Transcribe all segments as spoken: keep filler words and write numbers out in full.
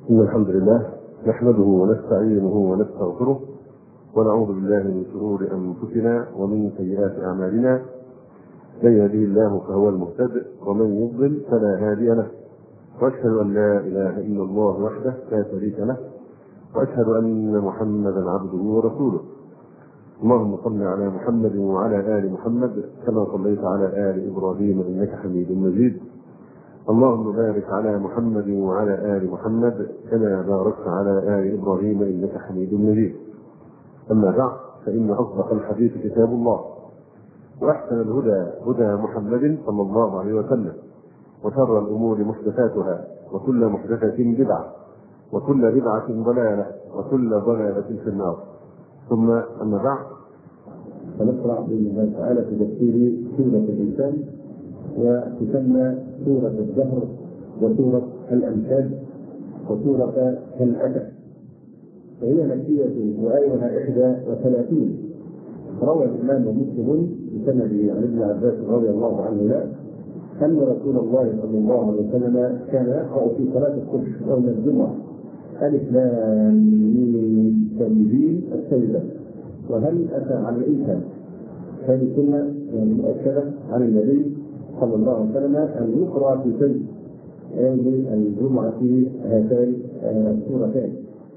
إن الحمد لله نحمده ونستعينه ونستغفره ونعوذ بالله من شرور أنفسنا ومن سيئات أعمالنا. من يهده الله فهو المهتد ومن يضلل فلا هادي له، وأشهد أن لا إله إلا الله وحده لا شريك له، وأشهد أن محمدا عبده ورسوله. اللهم صل على محمد وعلى آل محمد كما صليت على آل إبراهيم إنك حميد مجيد. اللهم بارك على محمد وعلى آل محمد كما باركت على آل إبراهيم إنك حميد مجيد. أما بعد، فإن أصدق الحديث كتاب الله، وأحسن الهدى هدى محمد صلى الله عليه وسلم، وشر الأمور محدثاتها، وكل محدثة بدعة، وكل بدعة ضلالة، وكل ضلالة في النار. ثم أما بعد، فنقرأ بإذن الله تعالى في تفسير سورة الإنسان، وتسمى سورة الدهر وسورة الأمثال وسورة الأسد، فهي مكية وآيها إحدى وثلاثين. روى الإمام مسلم بسنده عن ابن عباس رضي الله عنه أن رسول الله صلى الله عليه وسلم كان يقرأ في صلاة الصبح يوم الجمعة ألف لام ميم تنزيل السجدة وهل أتى على الإنسان. هذه سنة مؤكدة عن النبي صلى الله عليه وسلم أن يقرأ في سجد يوم الجمعة في هاتين السورتين.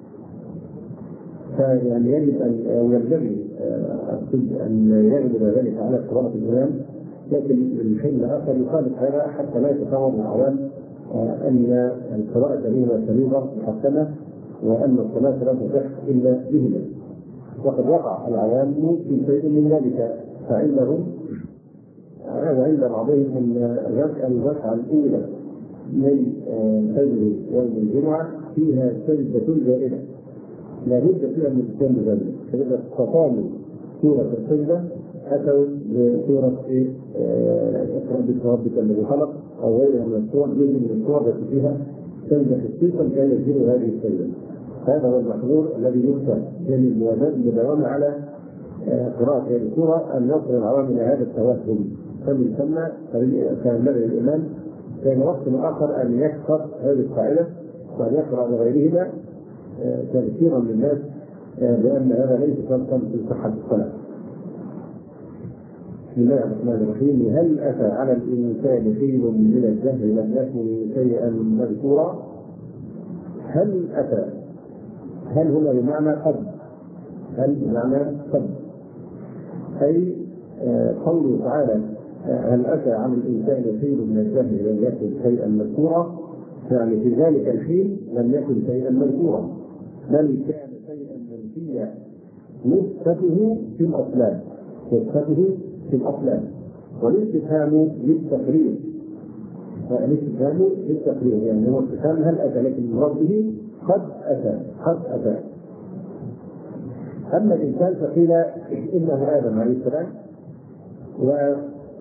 فيعني يجب أن ينبغي أن يغلب ذلك على قراءة الإمام، لكن الحين الآخر يخالف هذا حتى لا يتفهم العوام أن القراءة بهما فريضة محكمة وأن الصلاة لا تصح إلا بهما. وقد وقع العوام في شيء من ذلك، فعندهم هذا عند بعضهم من الركعة الأولى من فجر يوم الجمعة فيها سجدة زائدة لا بد فيها من الجنب ذلك، فإذا استطالوا سورة السجدة أتوا بسورة اقرأ باسم ربك الذي خلق أو غيرها من السور، يجب من السور التي فيها سجدة خصيصا كان يجب هذه السجدة. هذا هو المحظور الذي يكتب من المداومة على قراءة هذه السورة، أن يصل العوام إلى هذا التوهم، فمن ثم كان ينبغي الإمام في وقت آخر أن يكسر هذه القاعدة وأن يقرأ لغيرهما تذكيرا للناس بأن هذا ليس شرطا في صحة الصلاة. بسم الله الرحمن الرحيم. هل أتى على الإنسان حين من الدهر لم يكن شيئا مذكورا؟ هل أتى، هل هنا بمعنى قد، هل بمعنى قد، أي قوله تعالى هل أتى على الإنسان حين من الدهر لم يكن شيئا مذكورا، يعني في ذلك الحين لم يكن شيئا مذكورا، بل كان شيئا منسيا نسبته في الأصلاب، نسبته في الأصلاب. والاستفهام للتقرير، الاستفهام للتقرير يعني هو استفهام هل أتى، لكن المراد به قد أتى، قد أتى. أما الإنسان فقيل إنه آدم عليه السلام، و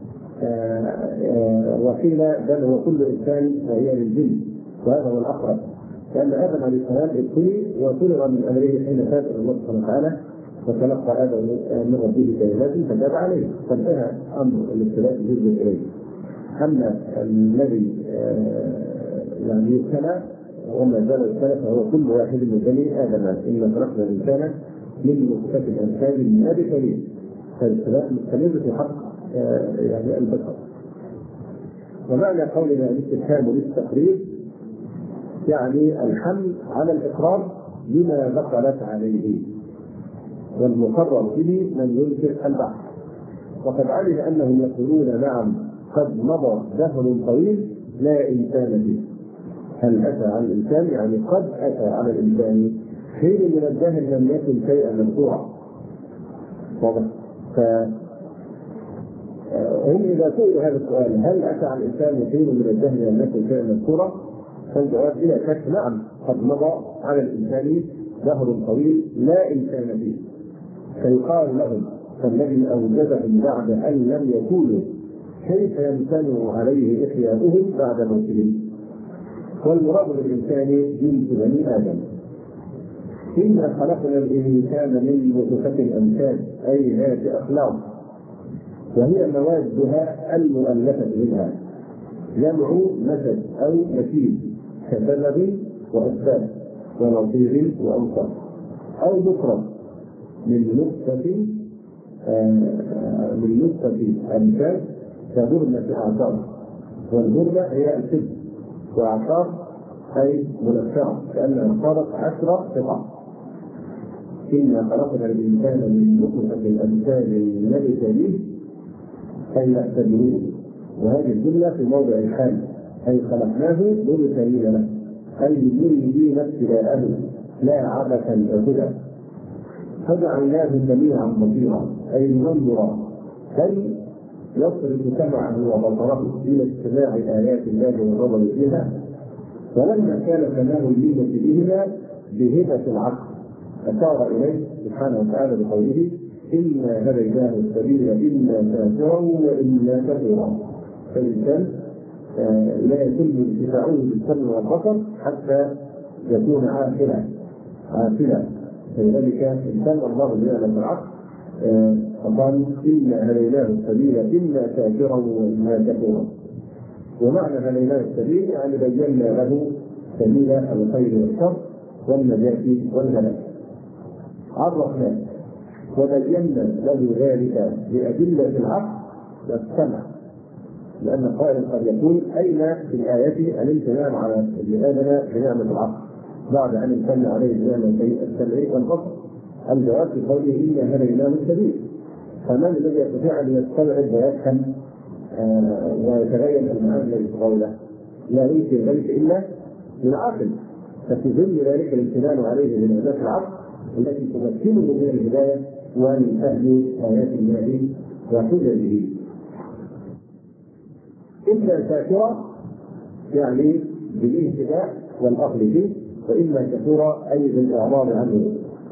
وقيل بل هو كل إنسان وهي للجن، وهذا هو الأقرب، لأن آدم عليه السلام ابتلي وفرغ من أمره حين فات الله سبحانه وتعالى وتلقى آدم من ربه كلمات فتاب عليه فانتهى أمر الابتلاء بالنسبة إليه. أما الذي يعني يبتلى وما زال يبتلى فهو كل واحد من بني آدم، إن خلقنا الإنسان من نطفة أمثال من أبي كريم، فالابتلاء مستمر في حق يعني البشر. ومعنى قولنا الاستفهام للتقرير يعني الحمل على الإقرار بما دخلت عليه، والمقرر به من ينكر البحث. وقد علم أنهم يقولون نعم قد مضى دهر طويل لا إنسان فيه. هل أتى على الإنسان يعني قد أتى على الإنسان حين من الدهر لم يكن شيئا مذكورا. واضح؟ هم إذا سئلوا هذا السؤال هل أتى على الإنسان حين من الدهر لم يكن شيئا مذكورا، فالجواب بلا شك نعم قد مضى على الإنسان دهر طويل لا إنسان فيه. فيقال لهم فالذي أوجدهم بعد أن لم يكونوا كيف يمتنع عليه إحياؤهم بعد موتهم. والمراد بالإنسان جنس بني آدم. إنا خلقنا الإنسان من نطفة أمثال أي ذات أخلاق، وهي موادها المؤلفة منها، جمع نسب أو نسيب كبلغ وأسباب ونظير وأمثال، أو مفرد من نطفة من نطفة أنفاس كبرمة أعصار، والبرمة هي الكبد، وأعصار أي منفعة كأنها صارت عشر قطع. إنا خلقنا الإنسان من نطفة أمثال نبتليه كي نعتبروه، وهذه الجملة في موضع الحال، أي خلقناه مبتلين له، أي بنوره ابتلاءه لا عبثا وكذا، فجعلناه سميعا بصيرا أي منظرا كي يصرف سمعه وبصره إلى استماع آيات الله والنظر فيها. ولما كان كمال النعمة بهما بهبة العقل أشار إليه سبحانه وتعالى بقوله إنا هديناه السبيل إما شاكرا وإما كفورا. فالإنسان لا يتم انتفاعه بالسمع والبصر حتى يكون عاقلا عاقلا. فلذلك امتن الله بنعمة العقل فقال إنا هديناه السبيل إما شاكرا وإما كفورا. ومعنى هديناه السبيل يعني بينا له سبيل الخير والشر والنجاة والهلاك، عرفناه وبينا له ذلك بأدلة العقل والسمع. لأن القائل قد يقول أين في الآية الامتنان على ابن آدم بنعمة العقل بعد أن امتن عليه بنعمة السمع والبصر؟ الجواب في قوله إنا هديناه السبيل. فمن الذي يستطيع أن يستوعب ويفهم آه ويتغير المعاملة الغولة؟ لا يمكن ذلك إلا بالعقل. ففي ظل ذلك الامتنان عليه بنعمة العقل التي تمكنه من الهداية ومن فهم آيات الله وحججه. إما شاكرا يعني بالاهتداء والأخذ به، وإما كفورا أي بالإعراض عنه.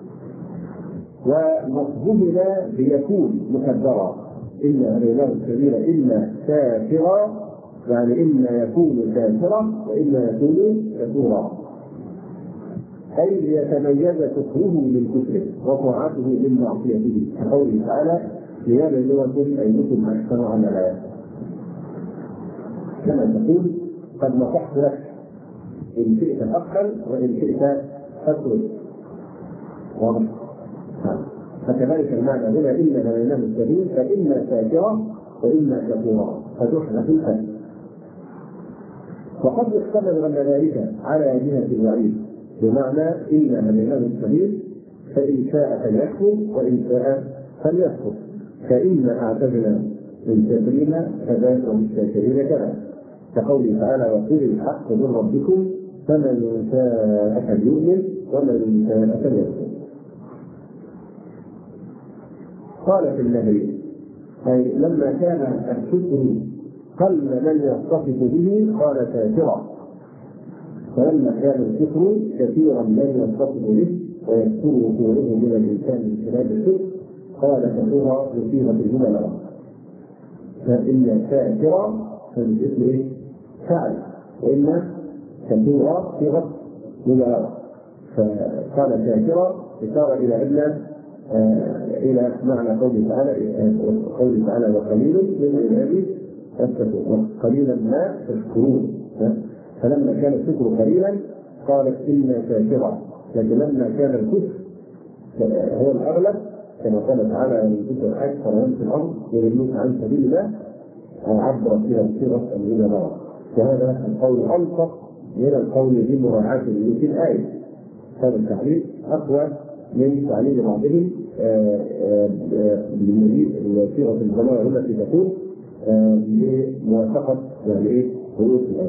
ومصدرنا ليكون مكبرا إلا هديناه السبيل إما شاكرا يعني إما يكون شاكرا وإما يكون كفورا، أي ليتميز كفره من كفره وطاعته من معصيته، كقوله تعالى ليبلوكم أيكم أحسن عملا. كما تقول قد نصحت لك إن شئت أقل وإن شئت أترك. واضح؟ فكذلك المعنى هنا إن هديناه السبيل فإما شاكرا وإما كفورا فتحدث الفرق. وقد يحتمل أن ذلك على جهة الوعيد، بمعنى إن هديناه السبيل فإن شاء فليكفر وإن شاء فليكفر، فإن أعتدنا للكافرين كذلك والشاكرين كذا، كقوله تعالى وقل الحق من ربكم فمن شاء فليؤمن ومن شاء فليكفر. قال في النهي أي لما كان الشكر قل من يتصف به قال شاكرا، فلما كان الشكر كثيرا من يتصف به ويكثر وقوعه من الإنسان من خلال الشكر قال كثيرا يصيب بالجمل. فإن شاكرا فالاسم إيه؟ فعل، وإن كثيرا صيغة مبالغة، فقال شاكرا إشارة إلى أن آه إلى معنى قوله تعالى قوله تعالى وقليل من عبادي يشكرون وقليلا ما تشكرون. فلما كان الشكر قليلا قالت إنا شاكرا، لكن لما كان الكفر هو الأغلب كما قال تعالى ان كنتم اكثر من في الارض يضلون عن سبيل الله عبر فيها صيغه المبالغه، وهذا القول الطف من القول بمراعاه في الايه. هذا التعليل اقوى من تعليل بعضهم بصيغه الجماعه التي تكون بموافقه يعني ايه حروف الايه.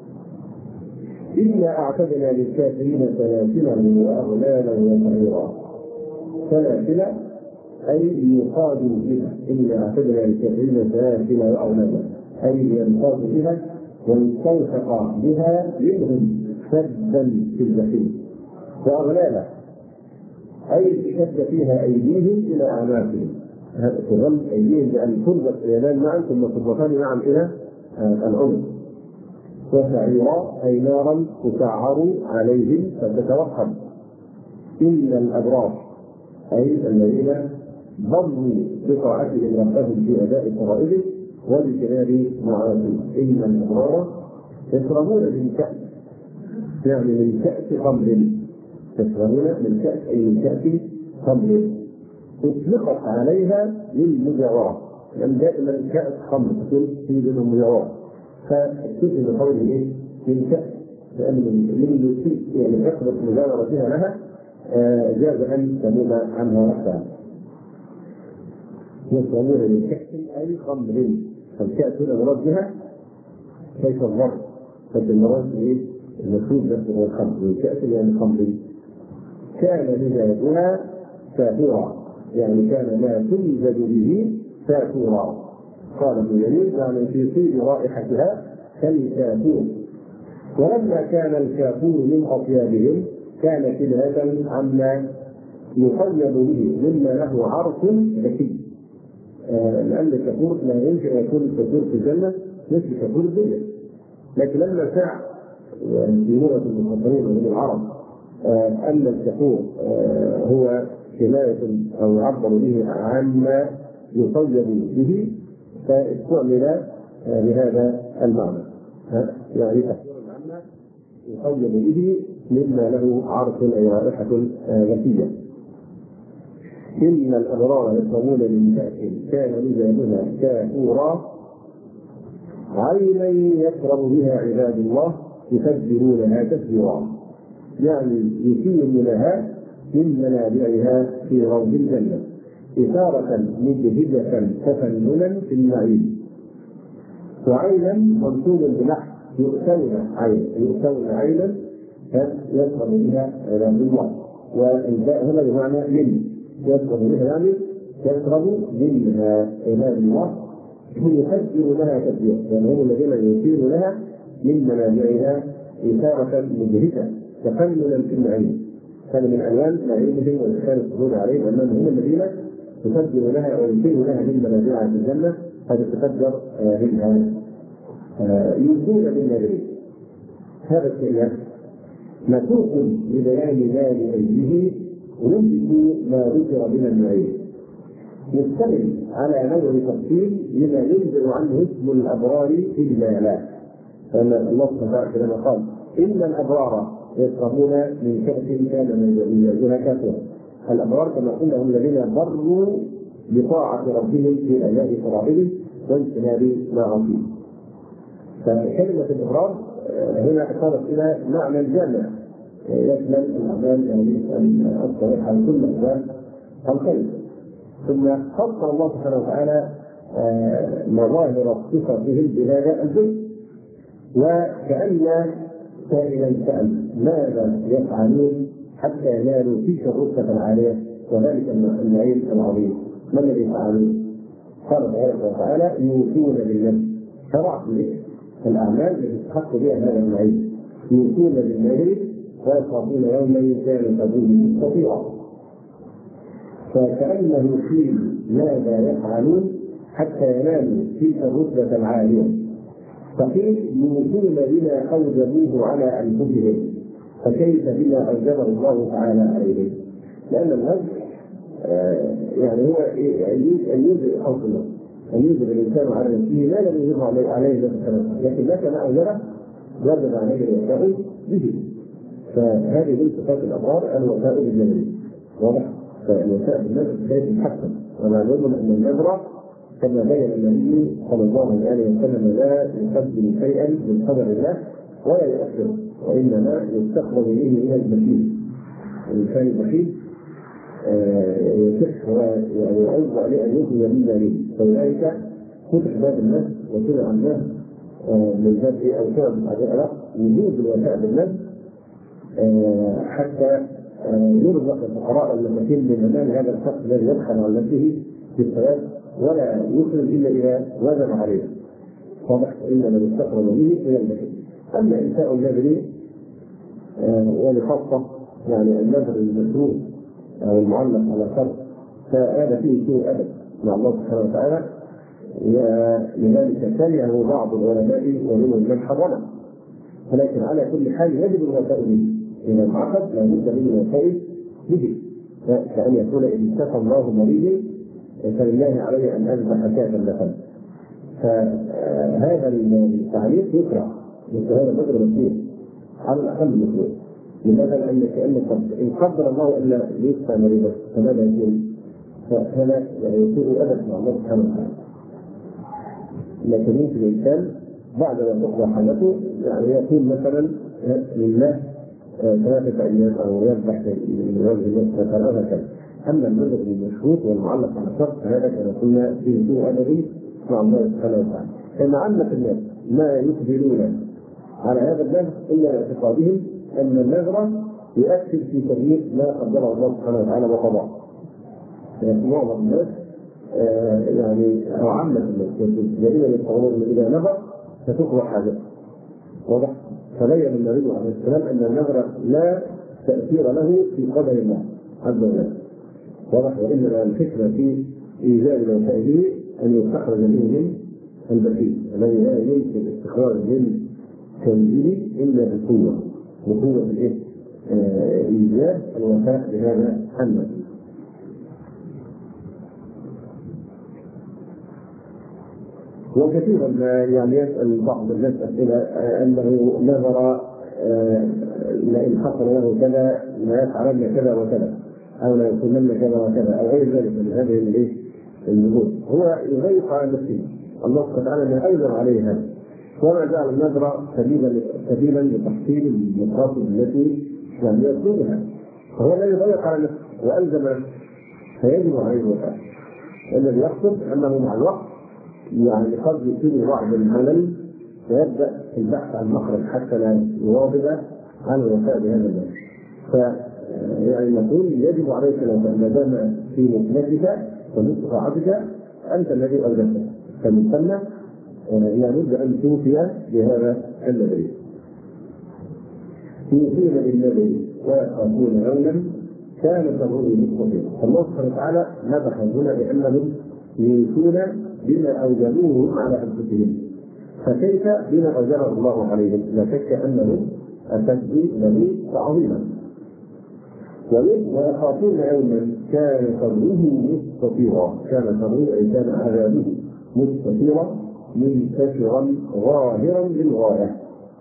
إنا أعتدنا للكافرين سلاسلا وأغلالا وسعيرا. سلاسل أي يقاد بها، إنا أعتدنا للكافرين سلاسل وأغلالا أي ينقاد بها ويستوثق بها منهم سدا في الجحيم، وأغلالا أي شد فيها أيديهم إلى أعناقهم، تظل أيديهم بأن تربط اليدان معا ثم تربطان معا إلى العنق. وسعيرا أي نارا تسعر عليهم فتتوقد. إن الأبرار أي الذين ضموا بطاعتهم ربهم في أداء فرائضه واجتناب معاصيه. إن الأبرار يشربون من كأس يعني من كأس خمر، تشربون من كأس أي من كأس خمر اطلقت عليها للمجاورة، لأن دائما كأس خمر تكون في بينهم مجاورة، فاكتفي بقوله إيه؟ من كأس، لأن من يسيء يعني يقبض مجاورتها لها آه جاز أن تنوم عنها وحدها. يشربون من كأس أي خمر، فالكأس هنا مراد بها كيف الضرب، فالمراد إيه؟ المشروب نفسه هو الخمر، من كأس يعني خمر كان مزاجها كافورا، يعني كان ما تمزج به كافورا. قال ابن جرير يعني في طيب رائحتها كالكافور. ولما كان الكافور من أطيابهم كان كناية عما يقيد به مما له عرق ذكي، آه لأن الكافور لا يمكن أن يكون الكافور في الجنة مثل كافور الدنيا، لكن لما ساع في لغة المفسرين من العرب آه أن الكافور آه هو كناية أو يعبر به عما يقيد به، فاستعمل آه بهذا المعنى، يعني تحذير عما يقيد به مما له عرق أي رائحة ذكية. إن الأبرار يشربون من كأس كان مزاجها كافورا عينا يشرب بها عباد الله يفجرونها تفجيرا، يعني يسيرونها من منابعها في روض الجنة إثارة مجهدة تفننا في المعين. وعينا منصوب بنحو يؤتون عين، يؤتون عينا يشرب بها عباد الله، والباء هنا بمعنى من يشرب بها يعني يشرب منها عباد الله يفجر لها تفجيرا، يعني هم الذين يثير لها من منابعها إثارة مجهدة تفننا في المعين. هذا من ألوان معينهم وإدخال السرور عليهم أنهم هم الذين تفجر لها ويثير لها من منابعها في الجنة، هذا تفجر منها يوجد بالنبي. هذا الشيء نسوق لبيان ما لأجله ونثبت ما ذكر من المعين، يشتمل على نوع تفصيل لما ينزل عنه اسم الأبرار إلا لا، لأن الله سبحانه وتعالى قال إن الأبرار يشربون من كأس كان مزاجها كافورا. الأبرار كما قلنا هم الذين بروا بطاعة ربهم في أداء فرائضه واجتناب معاصيه. فكلمة الإبرار هنا أشارت إلى معنى الجامع يشمل الأعمال يعني الصالحة كل أعمال الخير. ثم خص الله سبحانه وتعالى مظاهر صفته بهذا الجزء، وكأن سائلا سأل ماذا يفعلون حتى ينالوا تلك الرتبة العالية وذلك النعيم العظيم؟ ما الذي يفعلون؟ قال سبحانه وتعالى يوفون بالنذر، شرع الأعمال التي تحق بها هذا النعيم، يوفون بالنذر ويخافون يوما كان قبله مستطيعا. فكأنه يقيل ماذا يفعلون حتى ينالوا تلك الرتبة العالية. فقيل يوفون بما أوجبوه على أنفسهم، فكيف بما أوجبه الله تعالى عليهم؟ لأن الهدف آه يعني هو أن يجزئ خوف الله، أن يجزئ الإنسان على نفسه ما لم يجب عليه عليه نفسه، لكن لك ما أوجبه وجب عليه الوفاء به. فهذه من صفات الأبرار الوفاء بالنذر، واضح؟ فالوفاء بالنذر كيف يتحكم، ومعلوم أن النذر كما بين النبي صلى الله عليه وسلم لا يقدم شيئا من قدر الله ولا يؤثر، وإنما يستخرج به من البخيل. الإنسان البخيل يصح ويعوز عليه أن يخرج من ماله، فلذلك فتح باب النفس وسمع النفس من باب أو شعب الأعداء وجود الوفاء بالنفس حتى يرزق الفقراء والمساكين من أمام هذا الشخص الذي يبخل عن نفسه في الصلاة ولا يخرج إلا إذا وزن عليه، واضح؟ إنما يستخرج به من البخيل. أما إنساء النذر ولخاصة يعني النذر المشروع أو المعلق على شرط فهذا فيه سوء أدب مع الله سبحانه وتعالى، لذلك كرهه بعض العلماء ومنهم من حرمه، ولكن على كل حال يجب الوفاء به. إذا انعقد لابد من الوفاء به، كأن يقول إن اتقى الله مريض فلله عليه أن أذبح كافا لفم. فهذا التعليق يكره مثل هذا الرجل المسيح، على الأقل المسلم. لماذا؟ لأن كأن إن قدر الله إلا يشفى مريضا فماذا يكون؟ فهنا يعني يصير أبدا مع الله سبحانه وتعالى. لكن يمكن الإنسان بعد ما تقضى حالته يعني يقول مثلا لله ثلاثة أيام أو يذبح من وجه الله فهذا كذا. أما النذر المشروط والمعلق على الشرط فهذا كما قلنا في سوء أدبي مع الله سبحانه وتعالى. لأن عامة الناس ما يقبلون على هذا النذر إلا باعتقادهم أن النذر يؤثر في تغيير ما قدره الله سبحانه وتعالى وقضاه. يعني معظم الناس آه يعني أو عامة الناس الذين يتصورون إذا نذر ستقضى حاجته. واضح؟ فبين النبي عليه السلام أن النذر لا تأثير له في قدر الله عز وجل. واضح؟ وإنما الفكرة في إيجاد وتأديب أن يستخرج منه البخيل الذي لا يمكن الاستخراج من تنزيله إلا بالقوة، بقوة الإيه؟ آه إيجاد الوفاء بهذا النذر. وكثيرا ما يعني يسأل بعض الناس أسئلة أنه نذر لئن حصل له كذا لا يفعلن كذا وكذا أو لا يكونن كذا وكذا أو غير ذلك من هذه الإيه النذور. هو يضيق على نفسه الله سبحانه وتعالى أن يأذن عليه هذا، وما جعل النذر سبيلا سبيلا لتحصيل المقاصد التي يعني يطلبها، فهو لا يضيق على نفسه وألزم نفسه فيجب عليه الوفاء. الذي يقصد أنه مع الوقت يعني قد يصير بعض الخلل فيبدأ البحث عن مخرج حتى لا يواظب على الوفاء بهذا النذر. ف يعني نقول يجب عليك ما دام في مهنتك ومن طاعتك أنت الذي أوجدته، فمن ثم لابد أن توفي بهذا النذر. يوفون بالنذر ويخافون يوما كان شره مستطيرا. الله سبحانه وتعالى مدح هنا بأنهم يوفون بما أوجبوه على أنفسهم، فكيف بما أوجبه الله عليهم؟ لا شك أنه أشد له تعظيما. ويخافون يوما كان شره مستطيرا، كان شره أي كان عذابه مستطيرا منتشرا ظاهرا للغاية.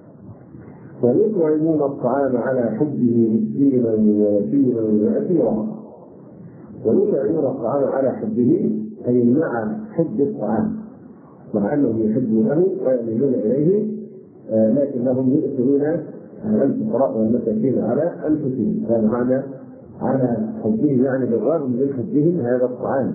ويطعمون الطعام على حبه مسكينا ويتيما وأسيرا. ويطعمون الطعام على حبه أي مع حب الطعام، مع أنهم يحبونه ويميلون إليه، آه لكنهم يؤثرون الفقراء والمساكين على أنفسهم. هذا معنى على حبه، يعني بالرغم من حبهم هذا الطعام.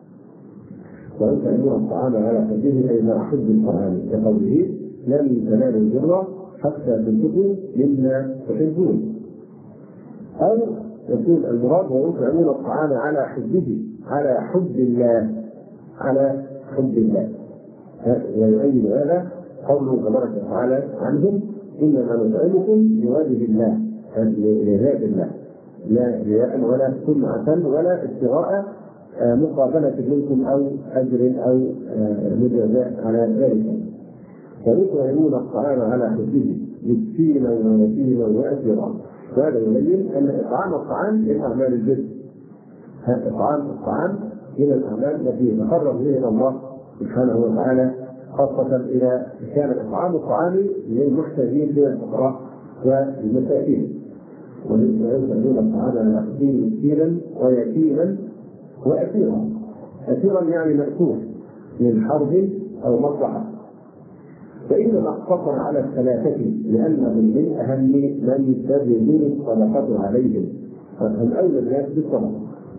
ويطعمون الطعام على حبه أي مع حب الطعام، كقوله لن تنالوا البر حتى تنفقوا مما تحبون. أو يكون المراد ويطعمون الطعام على حبه على حب الله، على حب الله. ويؤيد هذا قوله تبارك وتعالى عنهم إنما نطعمكم لوجه الله، لذات الله، لا رياء ولا سمعة ولا ابتغاء مقابلة منكم أو أجر أو مجازاة على ذلك. ويطعمون الطعام على حبه مسكينا ويتيما وأسيرا. وهذا يبين أن إطعام الطعام من أعمال البر. إطعام الطعام من الأعمال التي يتقرب به إلى الله سبحانه وتعالى، خاصة إذا كان إطعام الطعام للمحتاجين من الفقراء والمساكين. ويطعمون الطعام على حبه مسكينا ويتيما وأسيرا. أسيرا يعني مأسور من حرب أو مصلحة. فإنما اقتصر على الثلاثة لأنهم من أهم من تجب الصدقة عليهم، فهم أولى الناس بالصدقة.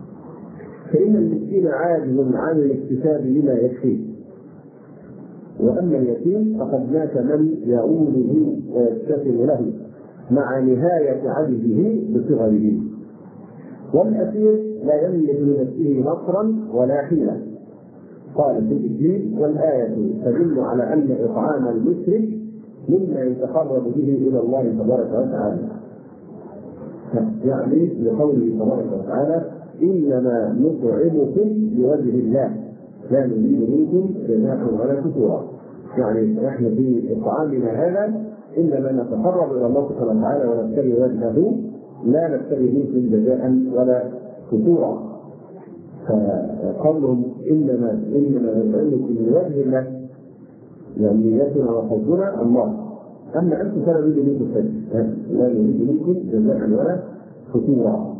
فإن المسكين عاجز عن الاكتساب لما يكفيه، وأما اليتيم فقد مات من يعوده ويكتسب له مع نهاية عجزه بصغره. والأسير لا يملك لنفسه نصرا ولا حيلة. قال في الإنجيل والآية تدل على أن إطعام المشرك مما يتقرب به إلى الله تبارك وتعالى، يعني لقوله تبارك وتعالى إنما نطعمكم لوجه الله لا نريد منكم جزاء ولا شكورا. يعني نحن في إطعامنا هذا إنما نتقرب إلى الله سبحانه وتعالى ونبتغي وجهه، لا نبتغي منكم جزاء ولا شكورا. فقولهم إنما إنما نطعمكم لوجه الله، يعني نيتنا وحبنا الله، اما انتم فلا يريد منكم شيء، لا يريد منكم جزاء ولا شكورا.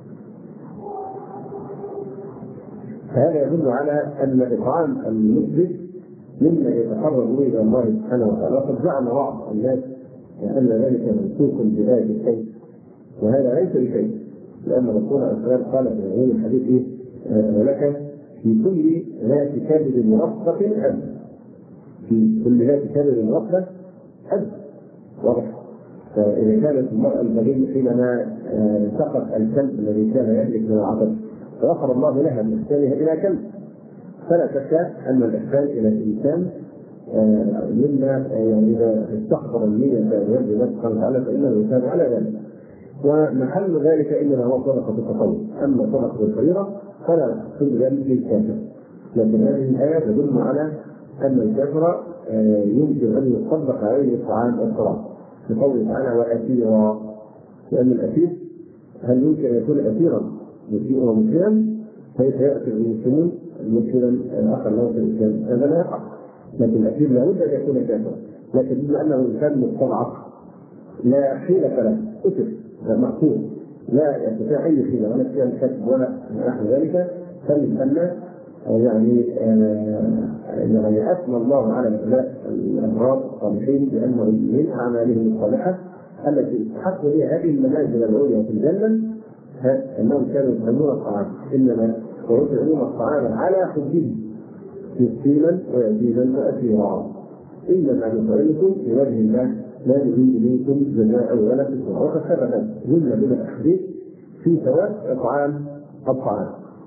هذا يدل على ان اطعام المسلم مما يتقرب به الى الله سبحانه وتعالى. وقد زعم بعض الناس ان ذلك منسوخ بآية الكيس، وهذا ليس بشيء، لان الرسول صلى الله عليه وسلم قال في هذه الحديث ايه؟ لك في كل ذات كبد مرصق أب، في كل ذات كبد مرصق أب. واضح؟ فإذا كانت المرأة البغيض حينما سقط الكلب الذي كان يهلك من العطش فغفر الله لها من إحسانها إلى كلب، فلا شك أن الإحسان إلى الإنسان مما يعني إذا استحضر النية بيد الله سبحانه وتعالى فإنه الإنسان على ذلك، ومحل ذلك إنما هو صدقة التطوع. أما صدقة الفريضة فلا تحل ذلك للكافر، لكن هذه الآية تدل على أن الكافر يمكن أن يصدق عليه الطعام والشراب، بقوله تعالى وأسيرا، لأن الأسير هل يمكن أن يكون أسيرا مسيئا ومسلما فيأتي المسلمون المسلما الآخر له في الإسلام؟ هذا لا يقع، لكن الأسير لا بد أن يكون كافرا، لكن بما أنه إنسان مستضعف لا حيلة له، أسر مقتول لا يستطيع أي حيلة ولا كان كسب ولا نحو ذلك، فلأن يعني يعني أثنى الله على هؤلاء الأبرار الصالحين بأنه من أعمالهم الصالحة التي حصل بها هذه المنازل العليا في الجنة أنهم كانوا يطعمون الطعام، إنما يطعمون الطعام على حبه مسكينا ويتيما وأسيرا، إنما نطعمكم لوجه الله لا نريد منكم جزاء ولا شكورا. وقد ثبت جملة من الأحاديث في ثواب إطعام الطعام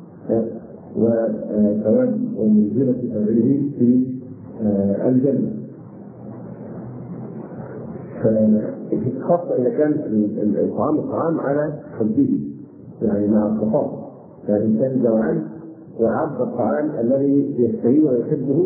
وثواب ومنزلة أجره في الجنة، خاصة إذا كان الطعام الطعام على حبه يعني مع الصفاء، فالإنسان جوعان وعد الطعام الذي يشتهيه ويحبه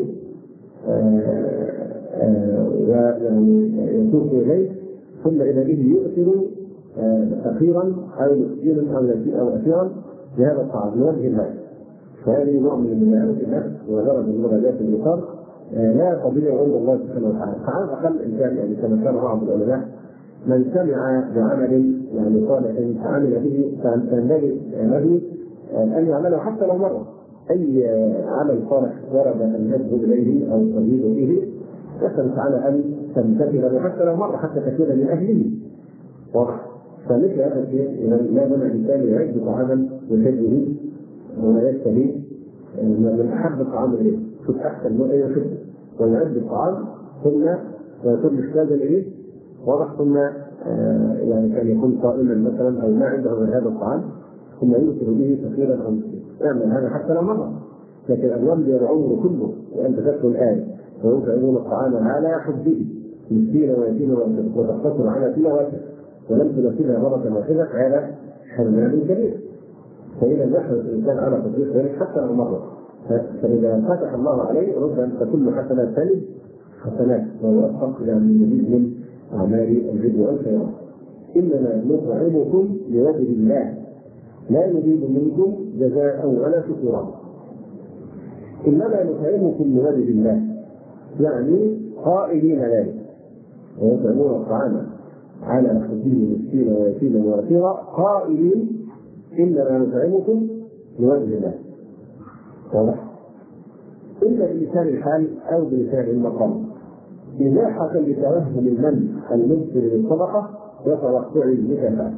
ويعني يسوق إليه، ثم إذا به يؤثر أخيرا أو مسكينا أو أو أسيرا بهذا الطعام لوجه الله، فهذه نوع من المناعة النفس وغرض من درجات الإيثار لا تضيع عند الله سبحانه وتعالى. فعلى الأقل إنسان يعني كما كان بعض العلماء من سمع بعمل يعني صالح فعمل به فينبغي له أن يعمله حتى لو مرة. أي عمل صالح ورد أن يذهب إليه أو تزيد فيه يسأل تعالى أن تمتثل له حتى لو مرة حتى تكون من أهله. فمثل هذا الشيء ما دام الإنسان يعد طعاما يحبه ولا يشتهي من أحب الطعام إليه شوف أحسن نوع يحبه ويعد الطعام ثم يكون محتاجا إليه واضح، ثم يعني كان يكون صائما مثلا أو ما عنده من هذا الطعام ثم يؤثر به كثيرا أو مسكين، اعمل هذا حتى لو مرة، لكن الوالد العمر كله وأنت تدخل الآية ويطعمون الطعام على حبه مسكينا ويتيما وتقتصر على تلاوته ولم تنفذها مرة واحدة فهذا حرمان كبير. فإذا يحرص الإنسان على تطبيق ذلك حتى لو مرة، فإذا فتح الله عليه رد أن تكون حسنات ثانية حسنات ويوفق إلى مزيد من أعمال الجد والخيرات. إنما نطعمكم لوجه الله لا نريد منكم جزاء ولا شكورا. إنما نطعمكم لوجه الله يعني قائلين ذلك ويطعمون الطعام على حبه مسكينا ويتيما واسيرا قائلين إنما نطعمكم لوجه الله. واضح؟ إلا بلسان الحال أو بلسان المقام إزاحة لتوهم المن المبصر للصدقة وتوقع المكافأة.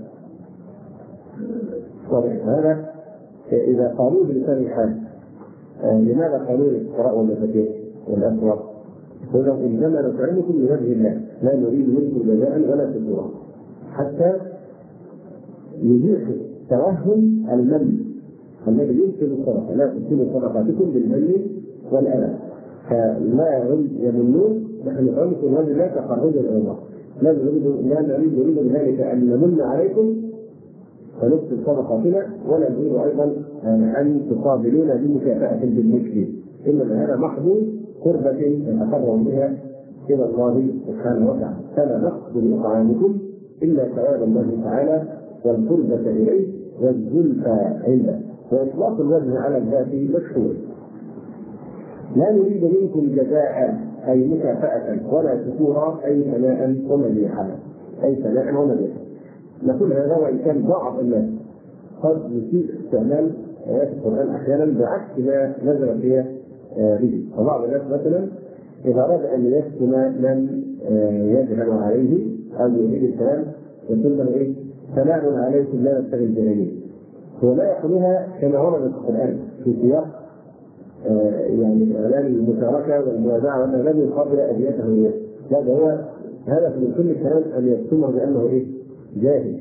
واضح؟ هذا إذا قالوا بلسان الحال لماذا قالوا للفقراء والمساكين والأسواق؟ قالوا إنما نطعمكم لوجه الله لا نريد منكم جزاء ولا شكورا، حتى يزيح توهم المن الذي يمكن الصدقه، لا تمكن صدقاتكم بالمن والاذى، فلا يمنون نحن نطعمكم لوجه الله تقربا الى الله، لا نريد لا نريد نريد بذلك ان نمن عليكم فنكتب صدقاتنا، ولا نريد ايضا ان تقابلونا بمكافاه بالمثل، انما هذا محض قربة يتقرب بها إلى الله سبحانه وتعالى، فلا نقصد بإطعامكم إلا ثواب الله تعالى والقربة إليه والزلفى عنده، وإطلاق الوجه على الذات مشهور. لا نريد منكم جزاء أي مكافأة، ولا شكورا أي ثناء ومديحا أي ثناء ومديحا. نقول هذا وإن كان بعض الناس قد يسيء استعمال آيات القرآن أحيانا بعكس ما نزل فيها به. فبعض الناس مثلا إذا أراد أن يشتم من يجهل عليه أو يريد الكلام يقول له إيه؟ سلام عليكم لا نبتغي الجاهلين. هو لا يقولها كما ورد في القرآن في سياق آه يعني إعلان المشاركة والموازعة وأنه لم يقابل أبياته إياه. لا، ده هو هدف من كل الكلام أن يشتمه بأنه إيه؟ جاهل.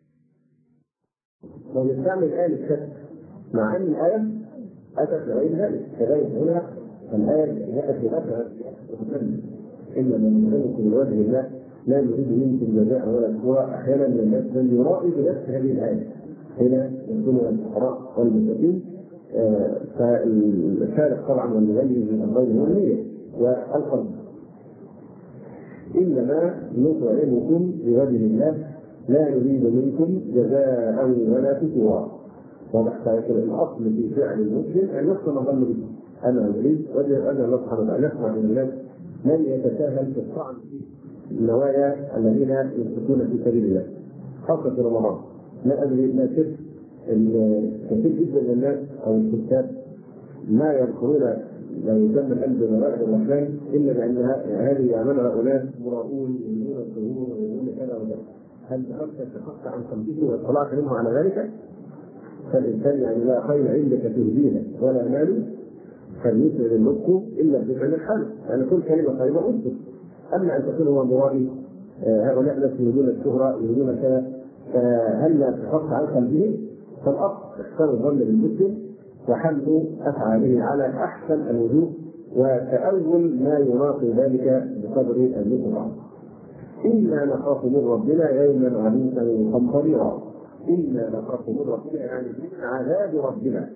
لو يستعمل آية الشك مع أن الآية أتت لغير ذلك، كذلك هنا الآية جاءت بغير إنما نسألكم بوجه الله لا نريد منكم جزاء ولا شكورا. أحيانا من الناس من يرائي بنفس هذه الآية هنا يكون الفقراء والمساكين. آه فالفارق طبعا والمغير من الغير هو النية والقلب. إنما نطعمكم بوجه الله لا نريد منكم جزاء ولا شكورا. واضح؟ الأصل في فعل المسلم أن يحسن ظن به. أنا أريد وجه أن الله سبحانه وتعالى يسمع من الناس من يتساهل في الطعن في النوايا الذين ينفقون في سبيل الله، خاصة في رمضان. لا أدري ما شفت كثير جدا من الناس أو الكتاب ما يذكرون لو يسمى القلب بمرائد الرحمن إلا بأنها هذه يعملها أناس مراؤون يريدون الظهور ويريدون كذا وكذا. هل أردت تخفت عن قلبه واطلعت منه على ذلك؟ فالإنسان يعني لا خير عندك تهديها ولا مال فليسعد النطق إلا بفعل الحال. يعني كل كلمة طيبة أصدق. أما أن تكون هو مرائي هؤلاء الناس يريدون الشهرة يريدون كذا، فهل لا تخف عن قلبه؟ فالأصل إحسان الظن بالمسلم وحمل أفعاله على أحسن الوجوه وتأول ما يناقض ذلك بقدر المستطاع. إنا نخاف من ربنا يوما عبوسا قمطريرا. إنا نخاف من ربنا يعني من عذاب ربنا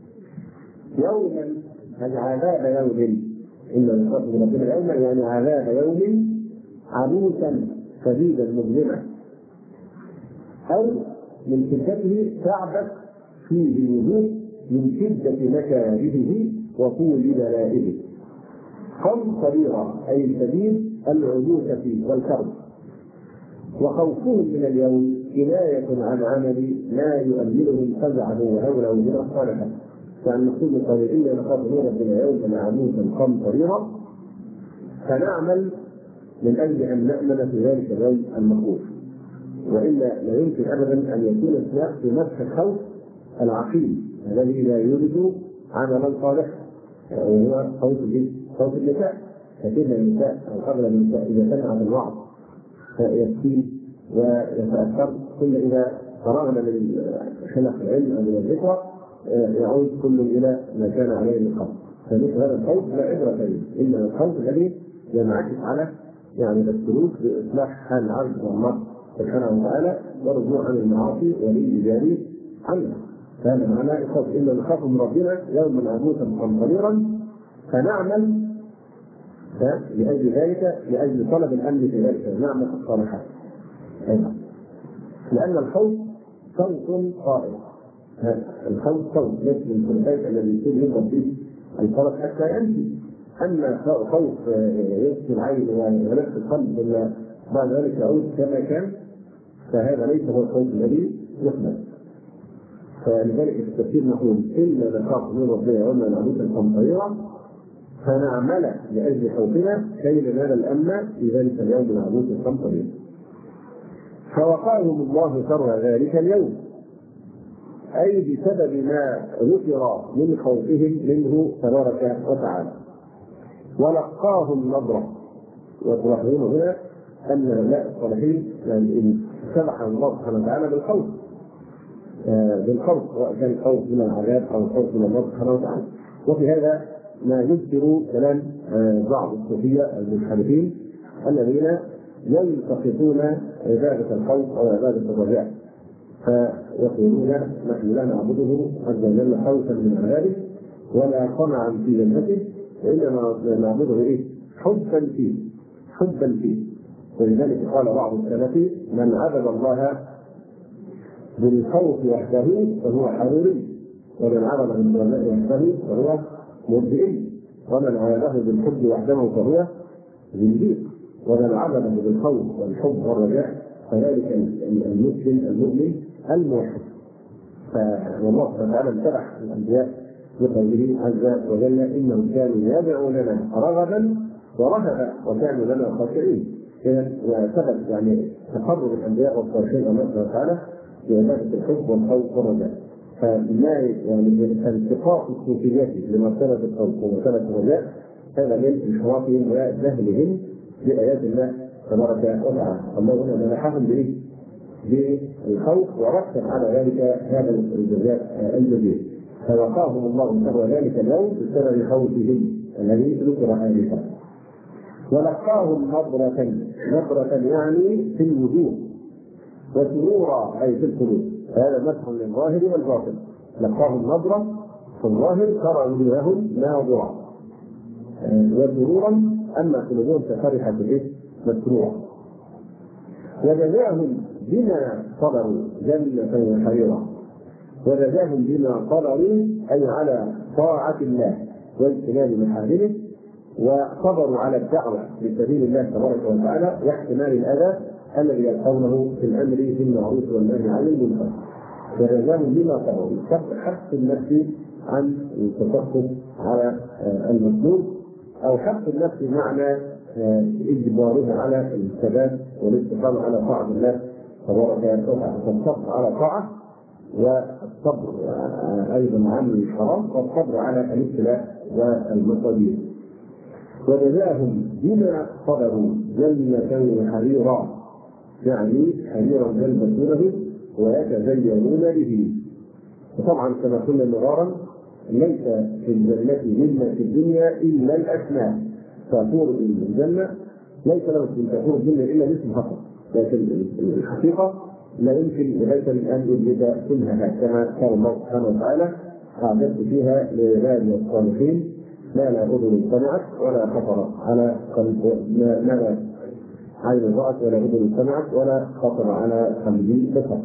يوما، هذا عذاب يوم. إنا نخاف من ربنا يوما يعني عذاب يوم عبوسا شديدا مظلما، أو من شدته تعبث فيه الوجوه من شدة مكارهه وطول بلائه. قمطريرا أي شديد العبوسة والكرب. وخوفهم من اليوم كناية عن عمل لا يؤمنهم فزعه وهوله من الصالحة. فعن نقول قال إنا نخاف من ربنا يوما عبوسا قمطريرا، فنعمل من أجل أن نأمن في ذلك اليوم المخوف. وإلا لا يمكن أبدا أن يكون السياق في نفس الخوف العقيم الذي لا يريد عملا صالحا، وهو خوف خوف النساء. كثير من النساء أو أغلب النساء إذا سمع بالوعظ يبكي ويتأثر، كل إذا فرغنا من خلق العلم أو من الذكرى يعود كل إلى ما كان عليه من قبل. فمثل هذا الخوف لا عبرة به، إلا الخوف الذي ينعكس على يعني السلوك بإصلاح حال العبد والله سبحانه وتعالى والرجوع عن المعاصي والإيجاب عنها. هذا معناه الخوف. إنا نخاف من ربنا يوما عبوسا قمطريرا فنعمل لأجل ذلك، لأجل طلب الأمن في ذلك نعمل الصالحات. أيضا لأن الخوف صوت قائم. الخوف صوت مثل الخلفات الذي يضرب به الفرس حتى يمشي. أما خوف يبكي العين ويغلق القلب ولا بعد ذلك يعود كما كان، فهذا ليس هو الخوف الذي يحمل. فلذلك في التفسير نقول إلا نخاف من ربنا يوما عبوسا قمطريرا فنعمل لأجل خوفنا كي ننال الأمن في ذلك اليوم العبوس القمطرير. فوقاهم الله شر ذلك اليوم، أي بسبب ما ذكر من خوفهم منه تبارك وتعالى. ولقاهم نضرة. وتلاحظون هنا أن هؤلاء الصالحين يعني سمح الله سبحانه وتعالى بالخوف بالخوف سواء كان خوف من العذاب أو خوف من الله سبحانه وتعالى. وفي هذا ما يذكر كلام بعض الصوفية المنحرفين الذين يلتقطون عبادة الخوف أو عبادة الرجاء، فيقولون نحن لا نعبده عز وجل خوفا من عذابه ولا طمعا في جنته، وإنما نعبده إيه؟ حبا فيه حبا فيه. ولذلك قال بعض السلف من عبد الله بالخوف وحده فهو حروري، ومن عبد بالرجاء وحده فهو مرجئي. ومن عابه بالحب وحده فهو زنديق، ومن عبده بالخوف والحب والرجاء فذلك المسلم المؤمن الموحد. فالله سبحانه وتعالى امتدح الانبياء بقوله عز وجل انهم كانوا يدعوننا رغبا ورهبا وكانوا لنا خاشعين. اذا ثبت يعني تقرب الانبياء والصالحين الله سبحانه وتعالى بعباده الحب والخوف والرجاء. فما يعني التقاء الصوفيات لمرتبه الخوف ومرتبه الرجاء هذا من انحرافهم وجهلهم بايات الله تبارك وتعالى. الله هنا منحهم بايه؟ بالخوف ورتب على ذلك هذا الجزاء الجزيل، فوقاهم الله شر ذلك اليوم بسبب خوفهم الذي ذكر آنفا. ولقاهم نظرة، نظرة يعني في الوجوه، وسرورا أي في القلوب، هذا مدح للظاهر والباطن. لقاهم نظرة في الظاهر ترى وجوههم ناظرة، وسرورا أما قلوبهم ففرحت به مسرورا. وجزاهم بما صبروا جنة وحريرا، وجزاهم بما صبروا أي على طاعة الله واجتناب محارمه، وصبروا على الدعوة لسبيل الله تبارك وتعالى واحتمال الأذى الذي يلقونه في الأمر بالمعروف والنهي عن المنكر. وجزاهم بما صبروا حث النفس عن التفقه على المطلوب، أو حث النفس معنى إجبارها على الثبات والاستقامة على طاعة الله تبارك وتعالى. فالصبر على طاعة، والصبر أيضا عن الحرام، والصبر على الابتلاء والمصائب. وجزاهم بما صبروا جنة وحريرا، يعني حريرا يلبسونه ويتزينون به. وطبعا كما قلنا مرارا ليس في الجنة مما في الدنيا إلا الأسماء، فحور الجنة ليس له من حور الجنة إلا الاسم فقط، لكن الحقيقة لا يمكن لبيت أن يوجد منها كما قال الله سبحانه وتعالى أعددت فيها لعبادي الصالحين ما لا أذن سمعت ولا خطر على قلب، ما لا عين رأت ولا أذن سمعت ولا خطر على قلب بشر.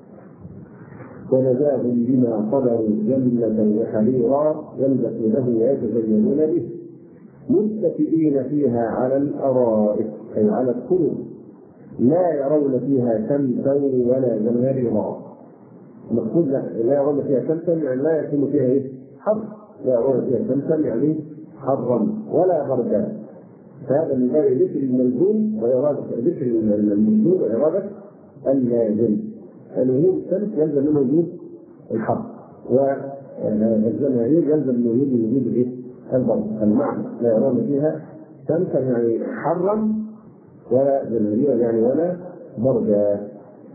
ونجاهم بما صبروا جنة وحريرا يلبسونه ويتزينون به، متكئين فيها على الأرائك أي على الكرب، لا يرون فيها شمسا ولا زمهريرا. المقصود لا يرون فيها شمسا يعني لا يكون فيها ايه؟ حر، لا يرون فيها شمسا يعني حرا ولا بردا. فهذا من باب ذكر الملزوم وإرادة ذكر الملزوم وإرادة اللازم. الوجود الشمس يلزم منه وجود الحر، والزمهرير يلزم من وجود وجود الايه؟ البرد. المعنى لا يرون فيها شمسا يعني حرا ولا زمهريرا يعني ولا بردا.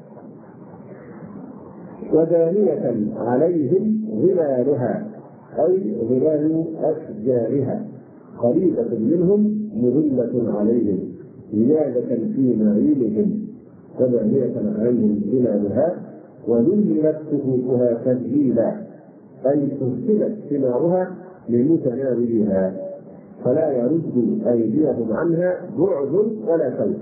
ودانية عليهم ظلالها أي ظلال أشجارها، قريبة منهم مظلة عليهم زيادة في نعيمهم. ودانية عليهم ظلالها وذللت قطوفها تذليلا أي سهلت ثمارها لمتناولها، فلا يرد أيديهم عنها بعد ولا خوف.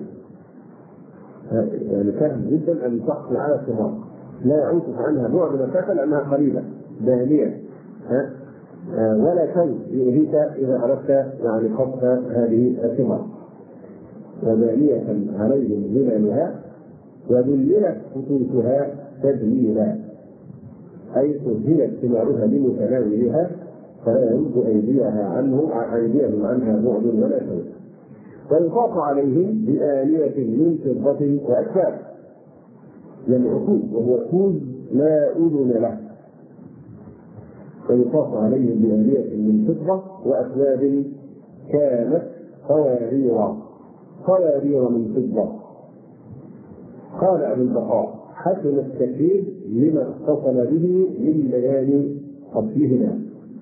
يعني سهل جدا أن تحصل على الثمار، لا يعوقف عنها بعد مسافة لأنها قريبة دانية، ولا خوف يؤذيك إذا أردت يعني خطف هذه الثمار. ودانية عليهم ظلالها وذللت قطوفها تذليلا أي سهلت ثمارها لمتناولها، فلا يرد أيديها عنه أيديهم عنها بعد ولا خوف. ويطاف عليهم بآنية من فضة وأكواب، يعني عقود وهو كوز لا أذن له. ويطاف عليهم بآنية من فضة وأكواب كانت قوارير قوارير من فضة. قال أبو البقاء حسن التكليف لما اتصل به من بيان فضلهما.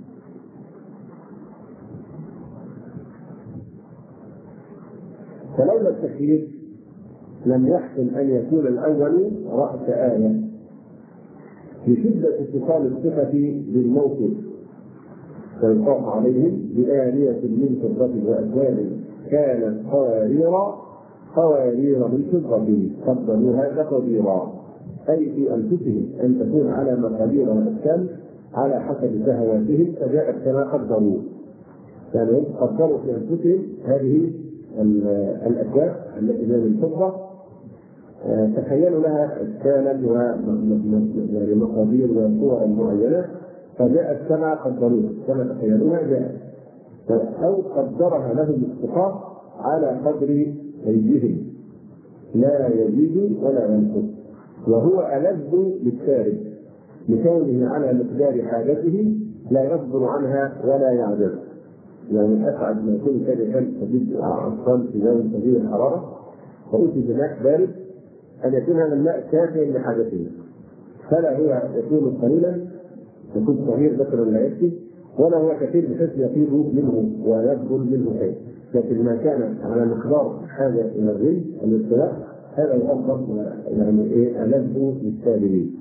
فلولا التكليف لم يحسن أن يكون الأول رأس آية لشدة اتصال الصفة بالموصف. فيطاف عليهم بآنية من فضة وأكواب كانت قوارير قوارير من فضة قدروها تقديرا أي في أنفسهم أن تكون على مقادير وأشكال على حسب شهواتهم فجاءت كما قدروا. يعني هم قدروا في انفسهم هذه الاكواب التي هي من فضه، تخيلوا لها اشكالا ومقادير وصور معينه، فجاءت كما قدروها كما تخيلوها جاءت، او قدرها لهم السقاط على قدر ايديهم لا يزيد ولا ينقص، وهو ألذ للشارب لكونه على مقدار حاجته لا يصبر عنها ولا يعجز. يعني اسعد ما يكون كان شديد عطشان في يوم شديد الحراره وأوتي بماء بارد ان يكون هذا الماء كافيا لحاجته، فلا هو يكون قليلا يكون صغير مثلا لا يكفي، ولا هو كثير بحيث يطيب منه ويبذل منه شيء، لكن ما كان على مقدار حاجه الى الغل الاستواء هذا يفضل يعني ايه ألذ للسالمين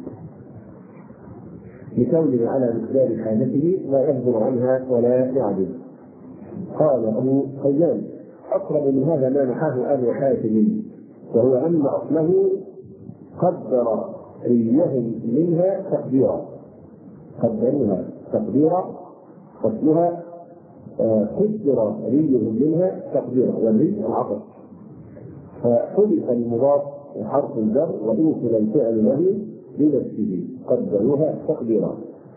لكونه على مقدار حاجته لا يصبر عنها ولا يعجز. قال ابو خيان اقرب من هذا ما نحاه ابو حاتم، وهو ان اصله قدر ريهم منها تقديرا، قدروها تقديرا، اصلها قدر ريهم منها تقديرا، والري العطش، فحدث المضاف وحرف الجر واوصل الفعل له بنفسه قدروها تقديرا.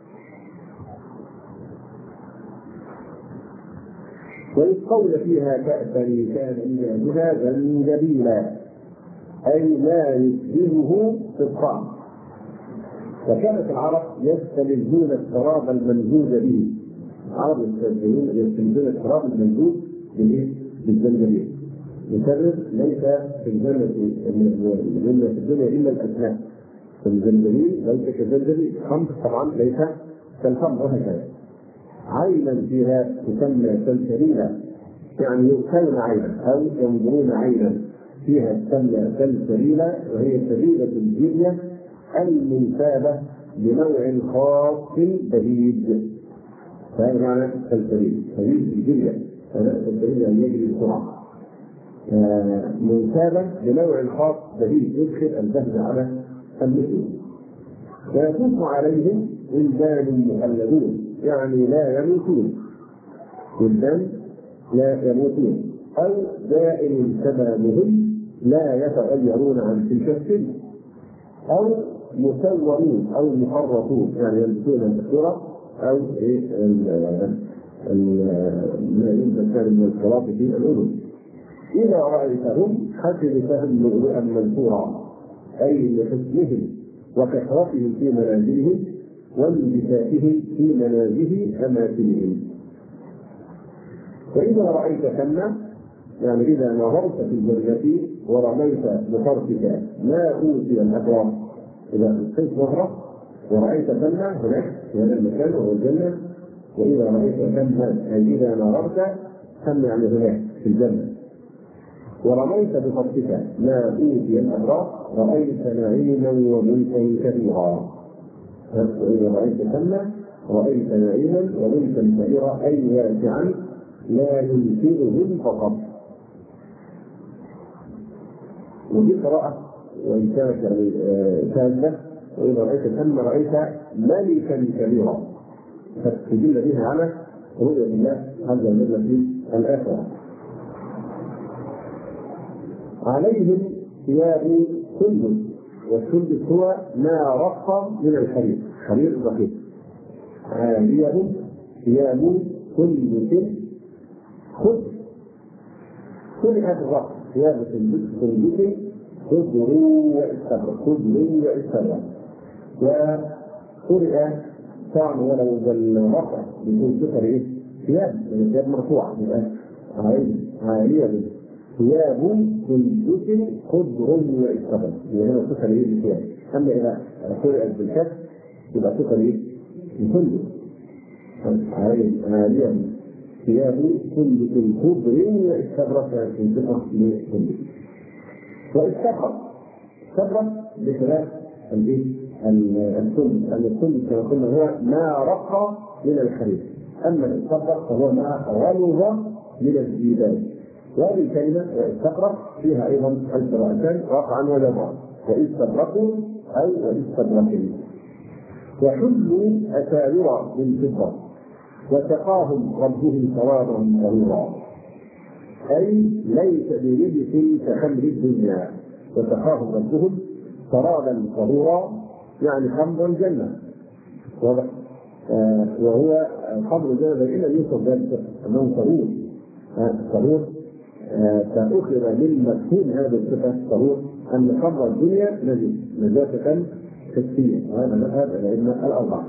والقول فيها كأسا كان إيجادها زنجبيلا أي ما يشبهه في الطعم. وكانت العرب يستلذون الشراب الممزوج به، العرب يستلذون الشراب الممزوج بالزنجبيل لسبب ليس في الجنة في الدنيا إلا الأسماء، الزنجبيل ليس كالزنجبيل، الخمر طبعا ليس كالخمر وهكذا. عينا فيها تسمى سلسبيلا، يعني يؤكلون عينا أو ينظرون عينا فيها تسمى سلسبيلا، وهي سبيلة الجلية المنسابة بنوع خاص بهيج، فهذا معنى سلسبيل، سبيل الجلية سلسبيل أن يجري بسرعة، منسابة بنوع خاص بهيج يدخل البهج على النفوس. ويطوف عليهم ولدان مخلدون، يعني لا يموتون، ولدان لا يموتون، أو دائم شبابهم لا يتغيرون عن تلك السن، أو مسورون أو محرطون، يعني يلبسون الأسورة أو ما يلبس من الخلاط في الأذن. إذا رأيتهم حسبتهم لؤلؤا منثورا، أي لحسنهم وكثرتهم في منازلهم وانبساطهم في منازل أماكنهم. وإذا رأيت ثم، يعني إذا نظرت في الجنة ورميت بطرفك ما أوتي الأبرار، إذا ألقيت نظرة ورأيت ثم هناك في هذا المكان وهو الجنة، وإذا رأيت ثم أي إذا نظرت ثم يعني هناك في الجنة ورميت بطرفك ما أوتي الأبرار رأيت نعيما وملكا كبيرا. وإذا رأيت ثم رأيت نعيما وملكا كبيرا أي واسعا لا ينفذهم فقط. ودي قراءة وإن كانت يعني كاملة. وإذا رأيت ثم رأيت ملكا كبيرا، فتدل بها على رؤية الله عز وجل في الآخرة. عليهم ثياب سندس، والسندس هو ما رق من الحرير، حرير دقيق. عليهم ثياب سندس خضر، سرعت الرق ثياب سندس خضر واستبرق، خضر واستبرق. وقرئ طعم ولو بالرفع بيكون سفر ايه؟ ثياب، يعني ثياب مرفوعه عاليه، ثياب سندس خضر واستبرق، يعني هنا سفر ايه بالثياب. اما اذا قرئت بالكسر يبقى سفر ايه؟ بسندس عاليه، ثياب سندس خضر واستبرق في صفه لسندس. واستبرق استبرق بخلاف الايه؟ السندس، ان السندس كما قلنا هو ما رق من الحرير، اما الاستبرق فهو ما غلظ من الجبال. وهذه الكلمه استبرق فيها ايضا القراءتان رفعا وجرا، واستبرقوا او واستبرقوا. وحلوا اساور من فضه، وسقاهم ربهم شرابا طهورا، أي ليس برجس كخمر الدنيا. وسقاهم ربهم شرابا طهورا يعني خمر الجنة، آه وهو خمر الجنة إلا يوصف ذلك أنه طهور طهور آه فأخذ من مفهوم هذه الصفة طهور أن خمر الدنيا نجس نجاسة حسية، وهذا مذهب الأئمة الأربعة.